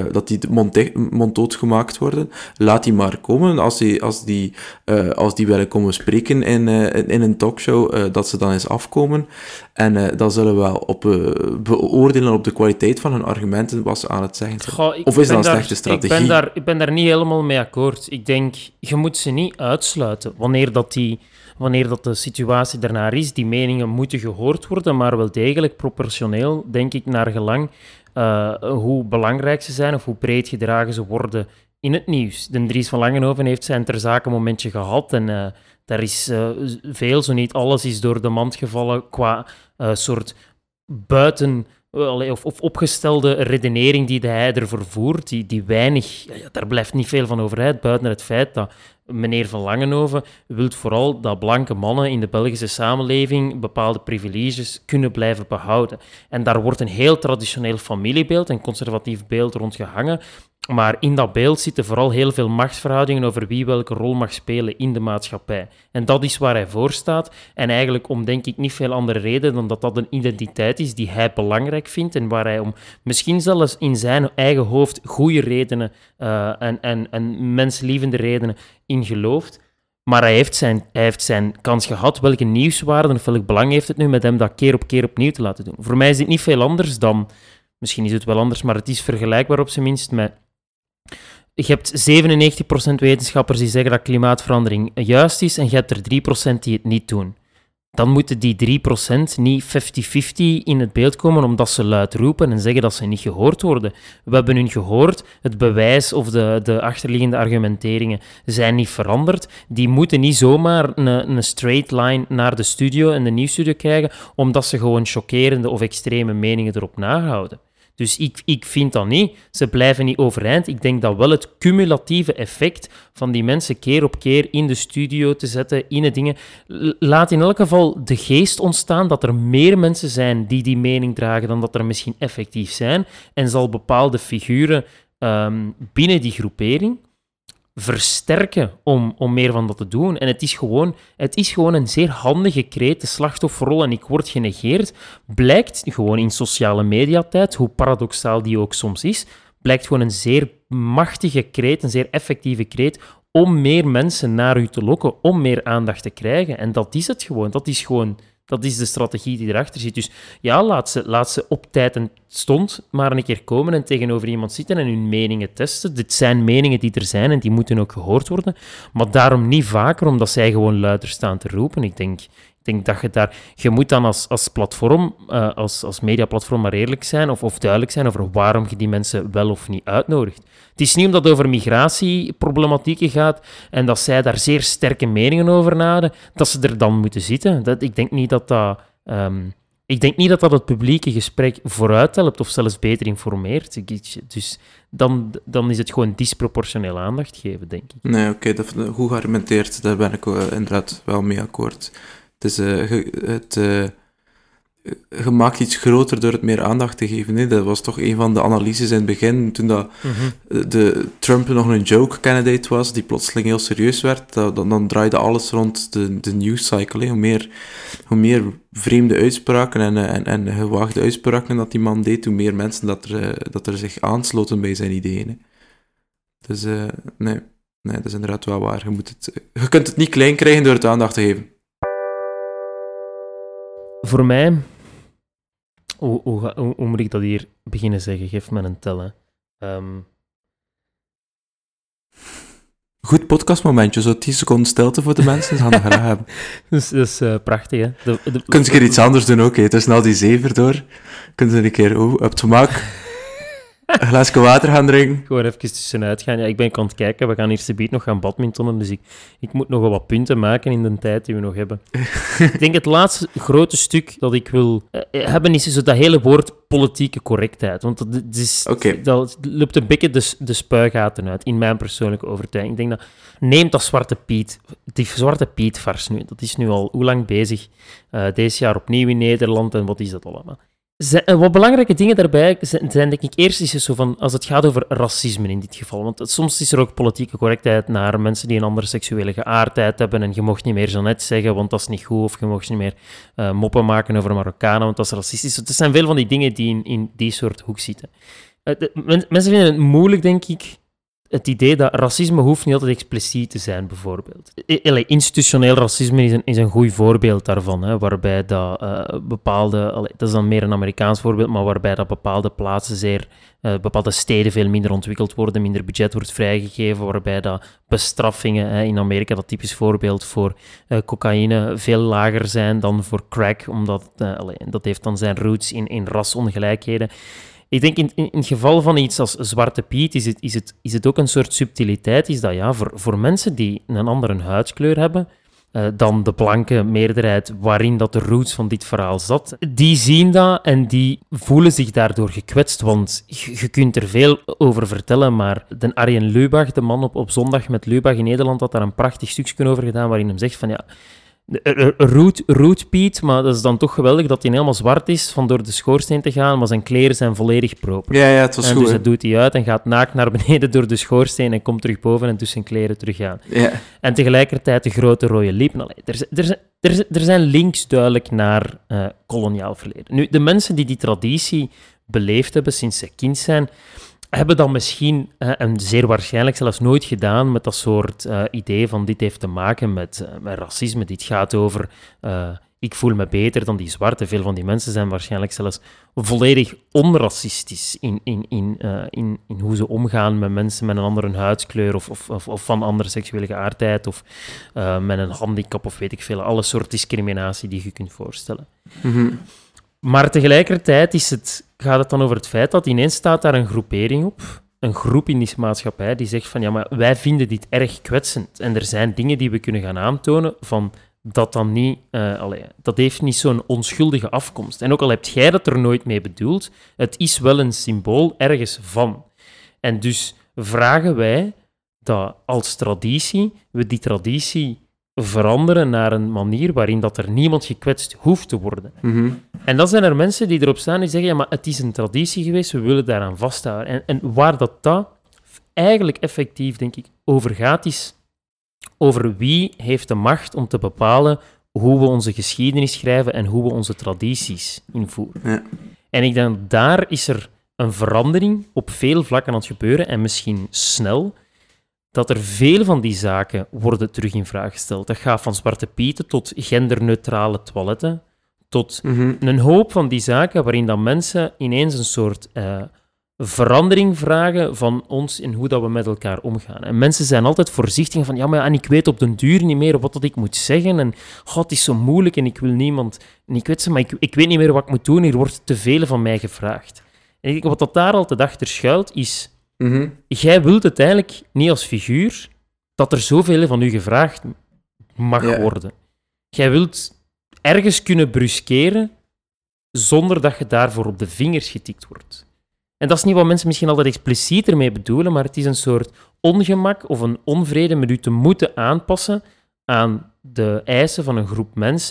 monddood gemaakt worden. Laat die maar komen. Als die willen komen spreken in een talkshow, dat ze dan eens afkomen. En dan zullen we wel beoordelen op de kwaliteit van hun argumenten wat ze aan het zeggen zijn. Of is dat een slechte strategie? Ik ben daar niet helemaal mee akkoord. Ik denk, je moet ze niet uitsluiten. Wanneer dat de situatie daarnaar is, die meningen moeten gehoord worden, maar wel degelijk proportioneel, denk ik, naar gelang hoe belangrijk ze zijn of hoe breed gedragen ze worden in het nieuws. De Dries van Langenhoven heeft zijn ter zake momentje gehad en daar is veel, zo niet alles, is door de mand gevallen qua soort buiten... Of opgestelde redenering die hij ervoor voert, die weinig... daar blijft niet veel van overeind, buiten het feit dat meneer Van Langenhoven wil vooral dat blanke mannen in de Belgische samenleving bepaalde privileges kunnen blijven behouden. En daar wordt een heel traditioneel familiebeeld, een conservatief beeld rond gehangen, maar in dat beeld zitten vooral heel veel machtsverhoudingen over wie welke rol mag spelen in de maatschappij. En dat is waar hij voor staat. En eigenlijk om, denk ik, niet veel andere reden dan dat een identiteit is die hij belangrijk vindt en waar hij om misschien zelfs in zijn eigen hoofd goede redenen en menslievende redenen in gelooft. Maar hij heeft zijn kans gehad. Welke nieuwswaarde of welk belang heeft het nu met hem dat keer op keer opnieuw te laten doen? Voor mij is dit niet veel anders dan... Misschien is het wel anders, maar het is vergelijkbaar op zijn minst met... Je hebt 97% wetenschappers die zeggen dat klimaatverandering juist is en je hebt er 3% die het niet doen. Dan moeten die 3% niet 50-50 in het beeld komen omdat ze luid roepen en zeggen dat ze niet gehoord worden. We hebben hun gehoord, het bewijs of de achterliggende argumenteringen zijn niet veranderd. Die moeten niet zomaar een straight line naar de studio en de nieuwsstudio krijgen omdat ze gewoon chockerende of extreme meningen erop nahouden. Dus ik vind dat niet. Ze blijven niet overeind. Ik denk dat wel het cumulatieve effect van die mensen keer op keer in de studio te zetten, in de dingen, laat in elk geval de geest ontstaan dat er meer mensen zijn die mening dragen dan dat er misschien effectief zijn. En zal bepaalde figuren binnen die groepering versterken om meer van dat te doen. En het is gewoon een zeer handige kreet, de slachtofferrol en ik word genegeerd, blijkt gewoon in sociale mediatijd, hoe paradoxaal die ook soms is, blijkt gewoon een zeer machtige kreet, een zeer effectieve kreet om meer mensen naar u te lokken, om meer aandacht te krijgen. En dat is het gewoon. Dat is de strategie die erachter zit. Dus ja, laat ze op tijd en stond maar een keer komen en tegenover iemand zitten en hun meningen testen. Dit zijn meningen die er zijn en die moeten ook gehoord worden. Maar daarom niet vaker, omdat zij gewoon luider staan te roepen. Ik denk dat je moet dan als platform, als mediaplatform maar eerlijk zijn of duidelijk zijn over waarom je die mensen wel of niet uitnodigt. Het is niet omdat het over migratieproblematieken gaat en dat zij daar zeer sterke meningen over naden, dat ze er dan moeten zitten. Ik denk niet dat dat het publieke gesprek vooruit helpt of zelfs beter informeert. Dus dan is het gewoon disproportioneel aandacht geven, denk ik. Nee, oké, dat goed geargumenteerd. Daar ben ik inderdaad wel mee akkoord. Het is je maakt iets groter door het meer aandacht te geven. Hè. Dat was toch een van de analyses in het begin, toen dat de Trump nog een joke-candidate was, die plotseling heel serieus werd, dan draaide alles rond de news cycle. Hè. Hoe meer vreemde uitspraken en gewaagde uitspraken dat die man deed, hoe meer mensen dat er zich aansloten bij zijn ideeën. Hè. Dus nee, dat is inderdaad wel waar. Je kunt het niet klein krijgen door het aandacht te geven. Voor mij... Hoe moet ik dat hier beginnen zeggen? Geef me een tel. Goed podcastmomentje, zo 10 seconden stilte voor de mensen, ze gaan dat graag hebben. Dat is prachtig, hè? Kun je iets anders doen ook, hè? Tussen al die zever door. Kun je een keer op het gemak een glaasje water gaan drinken. Gewoon even tussenuit gaan. Ja, ik ben aan het kijken, we gaan hier subiet nog gaan badmintonnen, dus ik moet nog wel wat punten maken in de tijd die we nog hebben. Ik denk het laatste grote stuk dat ik wil hebben is zo dat hele woord politieke correctheid. Want dat loopt een beetje de spuigaten uit, in mijn persoonlijke overtuiging. Ik denk dat, neem dat die Zwarte Piet-vars nu. Dat is nu al hoe lang bezig? Deze jaar opnieuw in Nederland en wat is dat allemaal? Wat belangrijke dingen daarbij zijn, denk ik, eerst is het zo van, als het gaat over racisme in dit geval, want soms is er ook politieke correctheid naar mensen die een andere seksuele geaardheid hebben en je mocht niet meer zo net zeggen, want dat is niet goed, of je mocht niet meer moppen maken over Marokkanen, want dat is racistisch. Het zijn veel van die dingen die in die soort hoek zitten. Mensen vinden het moeilijk, denk ik, het idee dat racisme hoeft niet altijd expliciet te zijn, bijvoorbeeld. Institutioneel racisme is een goed voorbeeld daarvan, hè, waarbij dat bepaalde... dat is dan meer een Amerikaans voorbeeld, maar waarbij dat bepaalde plaatsen bepaalde steden veel minder ontwikkeld worden, minder budget wordt vrijgegeven, waarbij dat bestraffingen, in Amerika dat typisch voorbeeld voor cocaïne, veel lager zijn dan voor crack, omdat dat heeft dan zijn roots in rasongelijkheden. Ik denk in het geval van iets als Zwarte Piet is het ook een soort subtiliteit, is dat ja, voor mensen die een andere huidskleur hebben dan de blanke meerderheid waarin dat de roots van dit verhaal zat, die zien dat en die voelen zich daardoor gekwetst, want je kunt er veel over vertellen, maar de Arjen Lubach, de man op zondag met Lubach in Nederland, had daar een prachtig stukje over gedaan waarin hij zegt van ja, Root Piet, maar dat is dan toch geweldig dat hij helemaal zwart is van door de schoorsteen te gaan, maar zijn kleren zijn volledig proper. Ja, het was goed. Dus dat doet hij uit en gaat naakt naar beneden door de schoorsteen en komt terug boven en doet zijn kleren terug aan. Ja. En tegelijkertijd de grote rode lippen. Er zijn links duidelijk naar koloniaal verleden. Nu, de mensen die traditie beleefd hebben sinds ze kind zijn, hebben dat misschien, en zeer waarschijnlijk zelfs nooit gedaan met dat soort idee van dit heeft te maken met racisme. Dit gaat over, ik voel me beter dan die zwarte. Veel van die mensen zijn waarschijnlijk zelfs volledig onracistisch in hoe ze omgaan met mensen met een andere huidskleur of van andere seksuele geaardheid of met een handicap of weet ik veel. Alle soort discriminatie die je kunt voorstellen. Mm-hmm. Maar tegelijkertijd gaat het dan over het feit dat ineens staat daar een groepering op, een groep in die maatschappij die zegt van ja, maar wij vinden dit erg kwetsend. En er zijn dingen die we kunnen gaan aantonen van dat dan niet, dat heeft niet zo'n onschuldige afkomst. En ook al hebt jij dat er nooit mee bedoeld, het is wel een symbool ergens van. En dus vragen wij dat als traditie, we die traditie veranderen naar een manier waarin dat er niemand gekwetst hoeft te worden. Mm-hmm. En dan zijn er mensen die erop staan en zeggen, ja, maar het is een traditie geweest, we willen daaraan vasthouden. En waar dat eigenlijk effectief, denk ik, over gaat, is over wie heeft de macht om te bepalen hoe we onze geschiedenis schrijven en hoe we onze tradities invoeren. Ja. En ik denk, daar is er een verandering op veel vlakken aan het gebeuren, en misschien snel, dat er veel van die zaken worden terug in vraag gesteld. Dat gaat van Zwarte Pieten tot genderneutrale toiletten, tot een hoop van die zaken waarin dan mensen ineens een soort verandering vragen van ons in hoe dat we met elkaar omgaan. En mensen zijn altijd voorzichtig van, ja, maar en ik weet op den duur niet meer wat dat ik moet zeggen, en het is zo moeilijk en ik wil niemand niet kwetsen, maar ik weet niet meer wat ik moet doen, hier wordt te veel van mij gevraagd. En ik denk, wat dat daar altijd achter schuilt, is... Jij wilt het eigenlijk niet als figuur dat er zoveel van u gevraagd mag worden. Jij wilt ergens kunnen bruskeren zonder dat je daarvoor op de vingers getikt wordt. En dat is niet wat mensen misschien altijd expliciet ermee bedoelen, maar het is een soort ongemak of een onvrede met u te moeten aanpassen aan de eisen van een groep mensen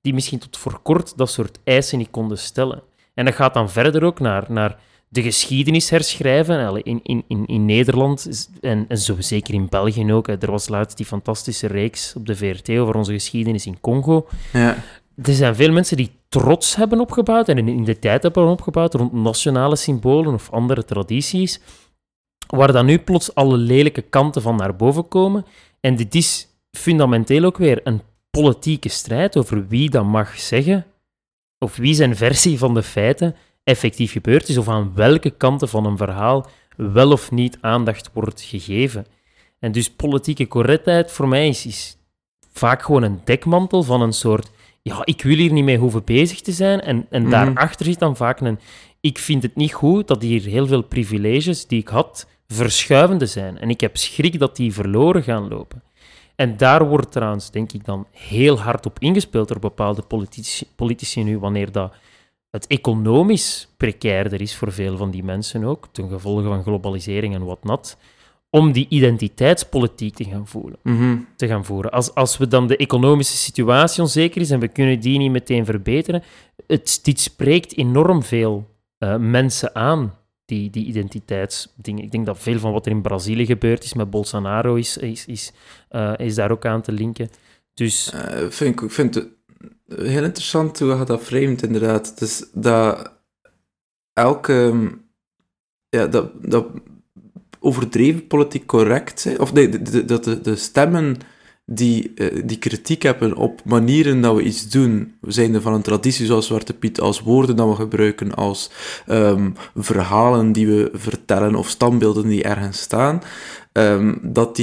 die misschien tot voor kort dat soort eisen niet konden stellen. En dat gaat dan verder ook naar de geschiedenis herschrijven. In Nederland en zo zeker in België ook. Er was laatst die fantastische reeks op de VRT over onze geschiedenis in Congo. Ja. Er zijn veel mensen die trots hebben opgebouwd en een identiteit hebben opgebouwd rond nationale symbolen of andere tradities, waar dan nu plots alle lelijke kanten van naar boven komen. En dit is fundamenteel ook weer een politieke strijd over wie dat mag zeggen, of wie zijn versie van de feiten effectief gebeurd is, of aan welke kanten van een verhaal wel of niet aandacht wordt gegeven. En dus politieke correctheid voor mij is vaak gewoon een dekmantel van een soort, ja, ik wil hier niet mee hoeven bezig te zijn, en daarachter zit dan vaak ik vind het niet goed dat hier heel veel privileges die ik had, verschuivende zijn. En ik heb schrik dat die verloren gaan lopen. En daar wordt trouwens, denk ik, dan heel hard op ingespeeld door bepaalde politici nu, wanneer dat het economisch precairder is voor veel van die mensen ook, ten gevolge van globalisering en whatnot, om die identiteitspolitiek te gaan voeren. Als we dan de economische situatie onzeker is en we kunnen die niet meteen verbeteren, dit spreekt enorm veel mensen aan, die identiteitsdingen. Ik denk dat veel van wat er in Brazilië gebeurd is met Bolsonaro is daar ook aan te linken. Dus... Ik vind het heel interessant hoe je dat framet, inderdaad. Dus dat elke... Ja, dat overdreven politiek correct zijn, of nee, dat de stemmen die kritiek hebben op manieren dat we iets doen, zijnde van een traditie zoals Zwarte Piet, als woorden dat we gebruiken, als verhalen die we vertellen of standbeelden die ergens staan, dat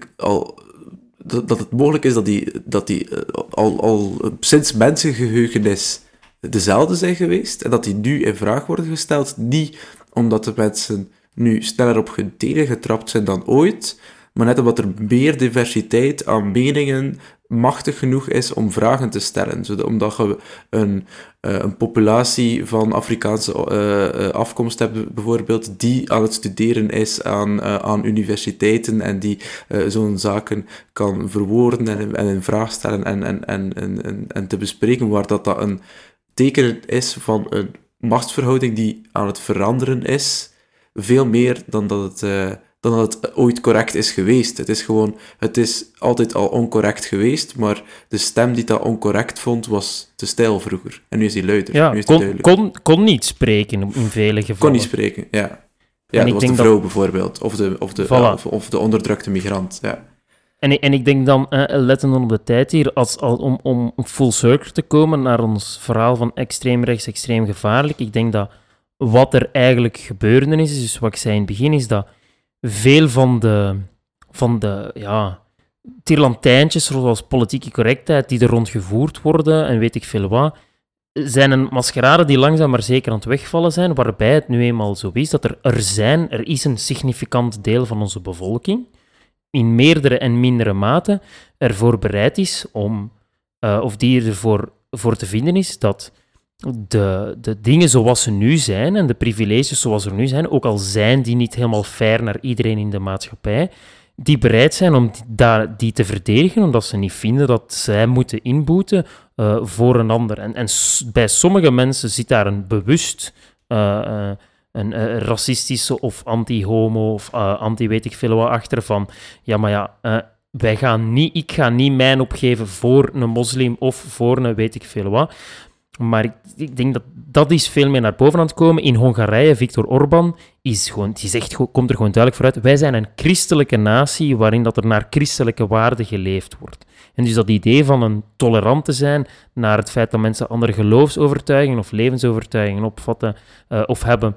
het mogelijk is dat die al sinds mensengeheugenis dezelfde zijn geweest en dat die nu in vraag worden gesteld, niet omdat de mensen nu sneller op hun tenen getrapt zijn dan ooit, maar net omdat er meer diversiteit aan meningen machtig genoeg is om vragen te stellen. Omdat je een populatie van Afrikaanse afkomst hebt, bijvoorbeeld, die aan het studeren is aan universiteiten en die zo'n zaken kan verwoorden en in vraag stellen en te bespreken, waar dat een teken is van een machtsverhouding die aan het veranderen is, veel meer dan dat het ooit correct is geweest. Het is altijd al oncorrect geweest, maar de stem die dat oncorrect vond, was te stijl vroeger. En nu is die luider. Ja, nu is die duidelijk. Kon niet spreken in vele gevallen. Kon niet spreken, ja. Ja, dat was de vrouw bijvoorbeeld, of de onderdrukte migrant, ja. En ik denk dan, letten op de tijd hier, om full circle te komen naar ons verhaal van extreem rechts, extreem gevaarlijk. Ik denk dat wat er eigenlijk gebeurde is, dus wat ik zei in het begin, is dat veel van de tirlantijntjes, zoals politieke correctheid, die er rondgevoerd worden en weet ik veel wat, zijn een maskerade die langzaam maar zeker aan het wegvallen zijn, waarbij het nu eenmaal zo is dat er is een significant deel van onze bevolking, in meerdere en mindere mate, ervoor bereid is om, of die ervoor te vinden is, dat de dingen zoals ze nu zijn en de privileges zoals er nu zijn, ook al zijn die niet helemaal fair naar iedereen in de maatschappij, die bereid zijn om die te verdedigen, omdat ze niet vinden dat zij moeten inboeten voor een ander. En bij sommige mensen zit daar een bewust een racistische of anti-homo of anti-weet ik veel wat achter van, ja, maar ja, ik ga niet mijn opgeven voor een moslim of voor een weet ik veel wat. Maar ik denk dat is veel meer naar boven aan het komen. In Hongarije, Viktor Orbán, komt er gewoon duidelijk vooruit, wij zijn een christelijke natie waarin dat er naar christelijke waarden geleefd wordt. En dus dat idee van een tolerant te zijn naar het feit dat mensen andere geloofsovertuigingen of levensovertuigingen opvatten of hebben,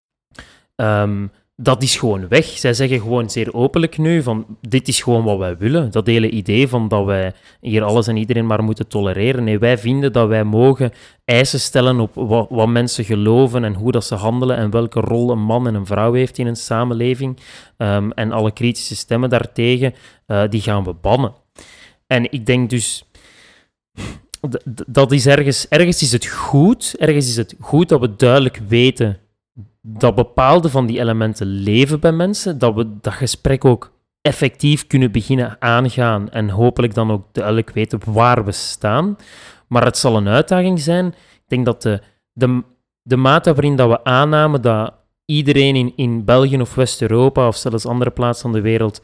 dat is gewoon weg. Zij zeggen gewoon zeer openlijk nu van dit is gewoon wat wij willen. Dat hele idee van dat wij hier alles en iedereen maar moeten tolereren. Nee, wij vinden dat wij mogen eisen stellen op wat mensen geloven en hoe dat ze handelen en welke rol een man en een vrouw heeft in een samenleving. En alle kritische stemmen daartegen, die gaan we bannen. En ik denk dus, dat is ergens is het goed. Ergens is het goed dat we duidelijk weten dat bepaalde van die elementen leven bij mensen, dat we dat gesprek ook effectief kunnen beginnen aangaan en hopelijk dan ook duidelijk weten waar we staan. Maar het zal een uitdaging zijn. Ik denk dat de mate waarin dat we aannamen dat iedereen in België of West-Europa of zelfs andere plaatsen van de wereld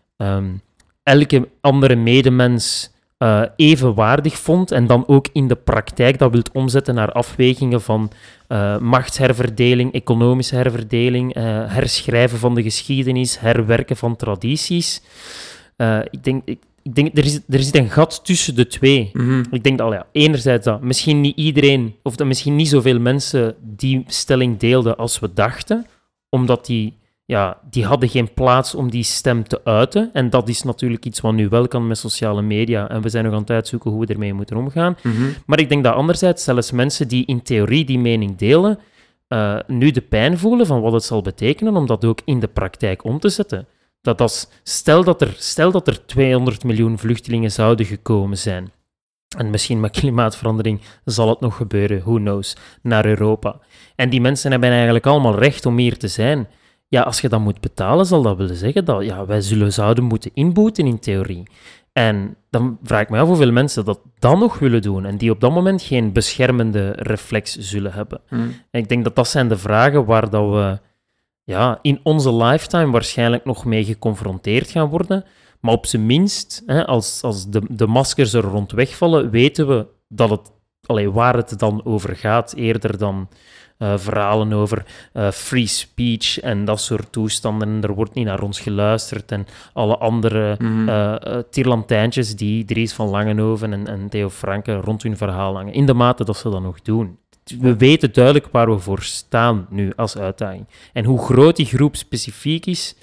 elke andere medemens even waardig vond en dan ook in de praktijk dat wilt omzetten naar afwegingen van machtsherverdeling, economische herverdeling, herschrijven van de geschiedenis, herwerken van tradities. Ik denk er zit een gat tussen de twee. Mhm. Ik denk dat enerzijds dat misschien niet iedereen, of dat misschien niet zoveel mensen die stelling deelden als we dachten, omdat die hadden geen plaats om die stem te uiten. En dat is natuurlijk iets wat nu wel kan met sociale media. En we zijn nog aan het uitzoeken hoe we ermee moeten omgaan. Mhm. Maar ik denk dat anderzijds zelfs mensen die in theorie die mening delen, nu de pijn voelen van wat het zal betekenen om dat ook in de praktijk om te zetten. Stel dat er 200 miljoen vluchtelingen zouden gekomen zijn. En misschien met klimaatverandering zal het nog gebeuren, who knows, naar Europa. En die mensen hebben eigenlijk allemaal recht om hier te zijn. Ja, als je dat moet betalen, zal dat willen zeggen dat wij zouden moeten inboeten in theorie. En dan vraag ik me af hoeveel mensen dat dan nog willen doen en die op dat moment geen beschermende reflex zullen hebben. En ik denk dat zijn de vragen waar dat we in onze lifetime waarschijnlijk nog mee geconfronteerd gaan worden. Maar op zijn minst, als de maskers er rond wegvallen, weten we dat waar het dan over gaat, eerder dan verhalen over free speech en dat soort toestanden. En er wordt niet naar ons geluisterd en alle andere tierlantijntjes die Dries van Langenhoven en Theo Franke rond hun verhaal hangen. In de mate dat ze dat nog doen. We weten duidelijk waar we voor staan nu als uitdaging. En hoe groot die groep specifiek is,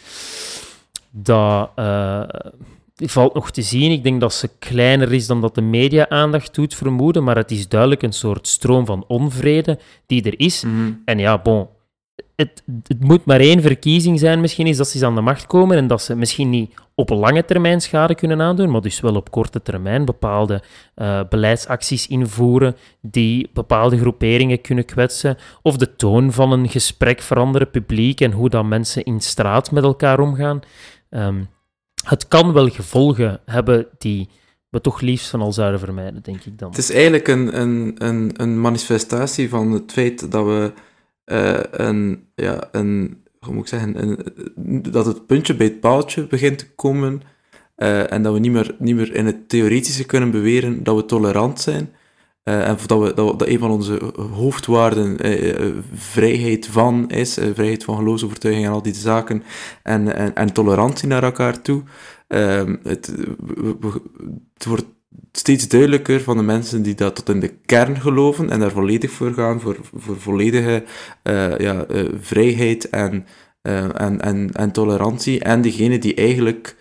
dat valt nog te zien. Ik denk dat ze kleiner is dan dat de media aandacht doet vermoeden, maar het is duidelijk een soort stroom van onvrede die er is. En het moet maar één verkiezing zijn misschien, is dat ze aan de macht komen en dat ze misschien niet op lange termijn schade kunnen aandoen, maar dus wel op korte termijn bepaalde beleidsacties invoeren die bepaalde groeperingen kunnen kwetsen, of de toon van een gesprek veranderen publiek en hoe dat mensen in straat met elkaar omgaan. Het kan wel gevolgen hebben die we toch liefst van al zouden vermijden, denk ik dan. Het is eigenlijk een manifestatie van het feit dat we hoe moet ik zeggen, dat het puntje bij het paaltje begint te komen en dat we niet meer in het theoretische kunnen beweren dat we tolerant zijn en dat een van onze hoofdwaarden vrijheid van is, vrijheid van geloofsovertuiging en al die zaken en tolerantie naar elkaar toe. Het wordt steeds duidelijker van de mensen die dat tot in de kern geloven en daar volledig voor gaan, voor volledige vrijheid en tolerantie. En diegenen die eigenlijk,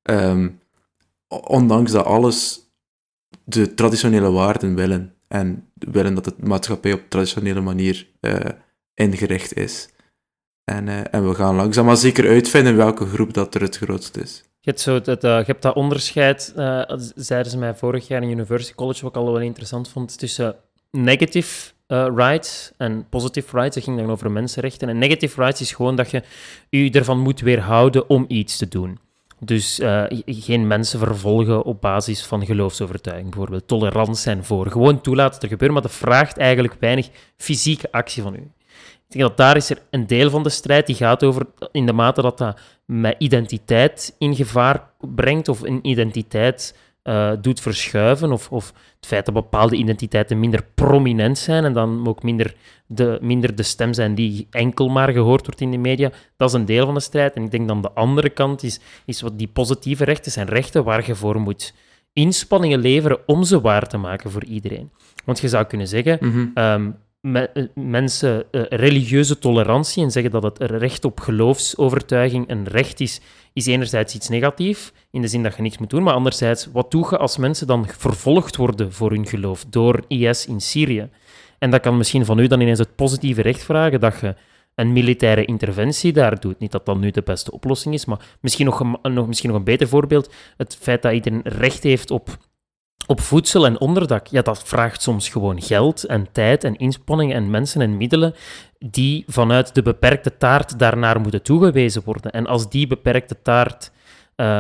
ondanks dat alles, de traditionele waarden willen. En willen dat de maatschappij op traditionele manier ingericht is. En we gaan langzaam maar zeker uitvinden welke groep dat er het grootst is. Je hebt dat onderscheid, zeiden ze mij vorig jaar in University College, wat ik al wel interessant vond, tussen negative rights en positive rights. Dat ging dan over mensenrechten. En negative rights is gewoon dat je je ervan moet weerhouden om iets te doen. Dus geen mensen vervolgen op basis van geloofsovertuiging, bijvoorbeeld. Tolerant zijn voor. Gewoon toelaten dat er gebeurt, maar dat vraagt eigenlijk weinig fysieke actie van u. Ik denk dat daar is er een deel van de strijd die gaat over in de mate dat met identiteit in gevaar brengt of een identiteit doet verschuiven of het feit dat bepaalde identiteiten minder prominent zijn en dan ook minder de stem zijn die enkel maar gehoord wordt in de media. Dat is een deel van de strijd. En ik denk dan de andere kant is wat die positieve rechten zijn rechten waar je voor moet inspanningen leveren om ze waar te maken voor iedereen. Want je zou kunnen zeggen... mensen religieuze tolerantie en zeggen dat het recht op geloofsovertuiging een recht is enerzijds iets negatief, in de zin dat je niks moet doen, maar anderzijds, wat doe je als mensen dan vervolgd worden voor hun geloof door IS in Syrië? En dat kan misschien van u dan ineens het positieve recht vragen dat je een militaire interventie daar doet. Niet dat dat nu de beste oplossing is, maar misschien nog een beter voorbeeld, het feit dat iedereen recht heeft op voedsel en onderdak, dat vraagt soms gewoon geld en tijd en inspanningen en mensen en middelen die vanuit de beperkte taart daarnaar moeten toegewezen worden. En als die beperkte taart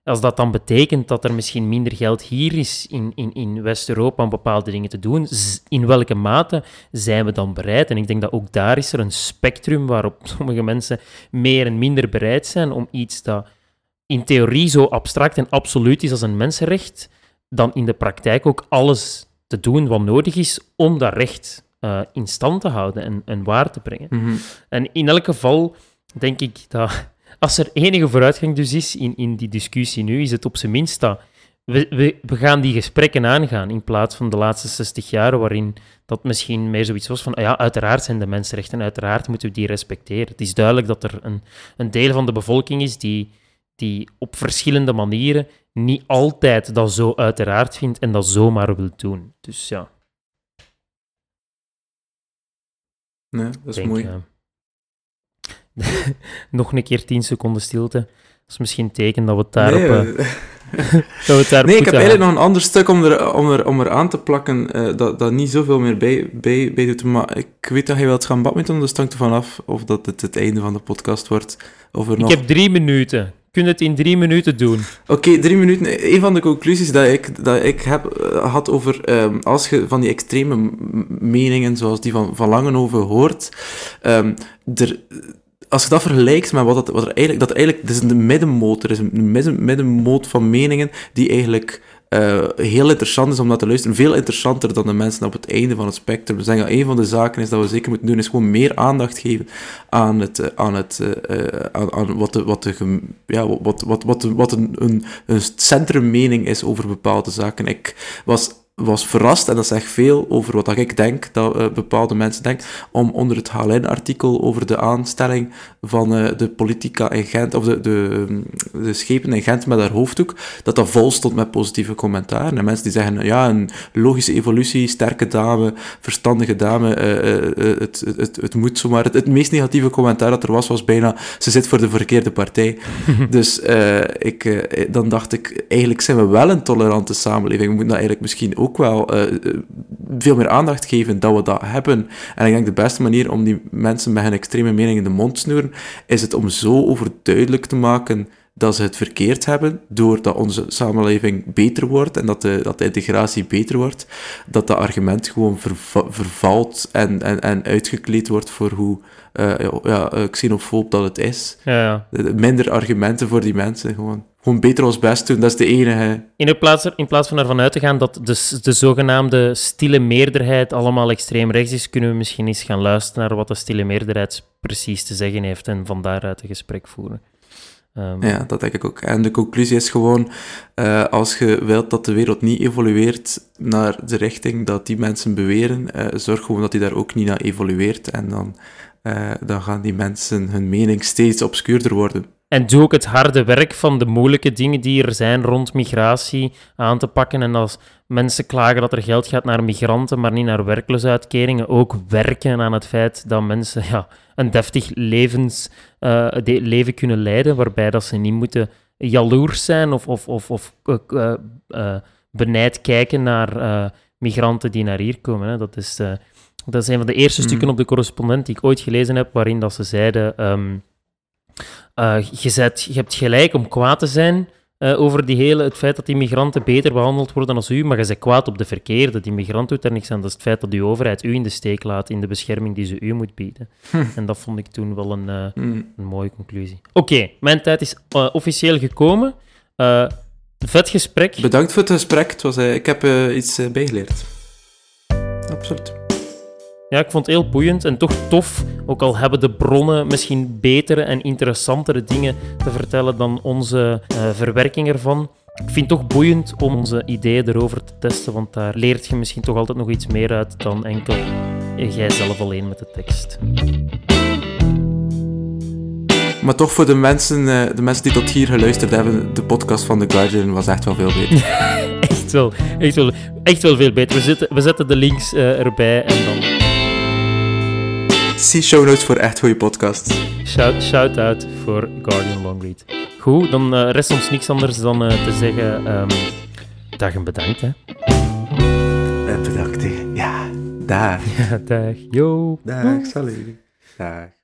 als dat dan betekent dat er misschien minder geld hier is in West-Europa om bepaalde dingen te doen, in welke mate zijn we dan bereid? En ik denk dat ook daar is er een spectrum waarop sommige mensen meer en minder bereid zijn om iets dat in theorie zo abstract en absoluut is als een mensenrecht, dan in de praktijk ook alles te doen wat nodig is om dat recht in stand te houden en waar te brengen. Mhm. En in elk geval denk ik dat als er enige vooruitgang dus is in die discussie nu, is het op zijn minst dat we gaan die gesprekken aangaan in plaats van de laatste 60 jaar waarin dat misschien meer zoiets was van ja, uiteraard zijn de mensenrechten, uiteraard moeten we die respecteren. Het is duidelijk dat er een deel van de bevolking is die op verschillende manieren niet altijd dat zo uiteraard vindt en dat zomaar wil doen. Dus ja. Nee, dat is mooi. Nog een keer 10 seconden stilte. Dat is misschien een teken dat we het daarop... Nee, ik heb eigenlijk nog een ander stuk om er aan te plakken dat niet zoveel meer bij doet. Maar ik weet dat je wilt gaan badminton, dus het hangt ervan af of dat het einde van de podcast wordt. Ik heb 3 minuten. Kun je het in 3 minuten doen? Oké, 3 minuten. Een van de conclusies dat ik had over als je van die extreme meningen, zoals die van Langenhoven hoort, als je dat vergelijkt met wat er eigenlijk is een middenmoot. Er is een middenmoot van meningen die eigenlijk heel interessant is om naar te luisteren. Veel interessanter dan de mensen op het einde van het spectrum. We zeggen dat een van de zaken is dat we zeker moeten doen, is gewoon meer aandacht geven aan wat een centrummening is over bepaalde zaken. Ik was verrast, en dat zegt veel over wat ik denk, dat bepaalde mensen denken, om onder het HLN-artikel over de aanstelling van de politica in Gent, of de schepen in Gent met haar hoofddoek, dat vol stond met positieve commentaren. En mensen die zeggen, ja, een logische evolutie, sterke dame, verstandige dame, het moet zomaar. Het meest negatieve commentaar dat er was bijna, ze zit voor de verkeerde partij. Dus dan dacht ik, eigenlijk zijn we wel een tolerante samenleving. We moeten dat eigenlijk misschien ook wel veel meer aandacht geven dat we dat hebben. En ik denk de beste manier om die mensen met hun extreme mening in de mond te snoeren, is het om zo overduidelijk te maken dat ze het verkeerd hebben, doordat onze samenleving beter wordt en dat de integratie beter wordt, dat dat argument gewoon vervalt en uitgekleed wordt voor hoe xenofoob dat het is. Ja. Minder argumenten voor die mensen, gewoon beter ons best doen, dat is de enige. In plaats van ervan uit te gaan dat de zogenaamde stille meerderheid allemaal extreem rechts is, kunnen we misschien eens gaan luisteren naar wat de stille meerderheid precies te zeggen heeft en van daaruit een gesprek voeren. Ja, dat denk ik ook. En de conclusie is gewoon, als je wilt dat de wereld niet evolueert naar de richting dat die mensen beweren, zorg gewoon dat die daar ook niet naar evolueert. En dan gaan die mensen hun mening steeds obscuurder worden. En doe ook het harde werk van de moeilijke dingen die er zijn rond migratie aan te pakken. En als mensen klagen dat er geld gaat naar migranten, maar niet naar werkloosheidskeringen, ook werken aan het feit dat mensen een deftig leven kunnen leiden, waarbij dat ze niet moeten jaloers zijn of benijd kijken naar migranten die naar hier komen. Hè. Dat is een van de eerste stukken op de Correspondent die ik ooit gelezen heb, waarin dat ze zeiden... je hebt gelijk om kwaad te zijn over het feit dat die migranten beter behandeld worden als u, maar je bent kwaad op de verkeerde. Die migrant doet er niks aan. Dat is het feit dat de overheid u in de steek laat in de bescherming die ze u moet bieden. En dat vond ik toen wel een mooie conclusie. Oké, mijn tijd is officieel gekomen. Vet gesprek. Bedankt voor het gesprek. Ik heb iets bijgeleerd. Absoluut. Ja, ik vond het heel boeiend en toch tof, ook al hebben de bronnen misschien betere en interessantere dingen te vertellen dan onze verwerking ervan. Ik vind het toch boeiend om onze ideeën erover te testen, want daar leert je misschien toch altijd nog iets meer uit dan enkel jijzelf alleen met de tekst. Maar toch voor de mensen die tot hier geluisterd hebben, de podcast van The Guardian was echt wel veel beter. Echt wel veel beter. We zetten de links erbij en dan... Zie show notes voor echt goede podcasts. Shout-out voor Guardian Longread. Goed, dan rest ons niks anders dan te zeggen... dag en bedankt, hè. Bedankt, hè. Ja, dag. Ja, dag. Yo. Dag, salut. Dag.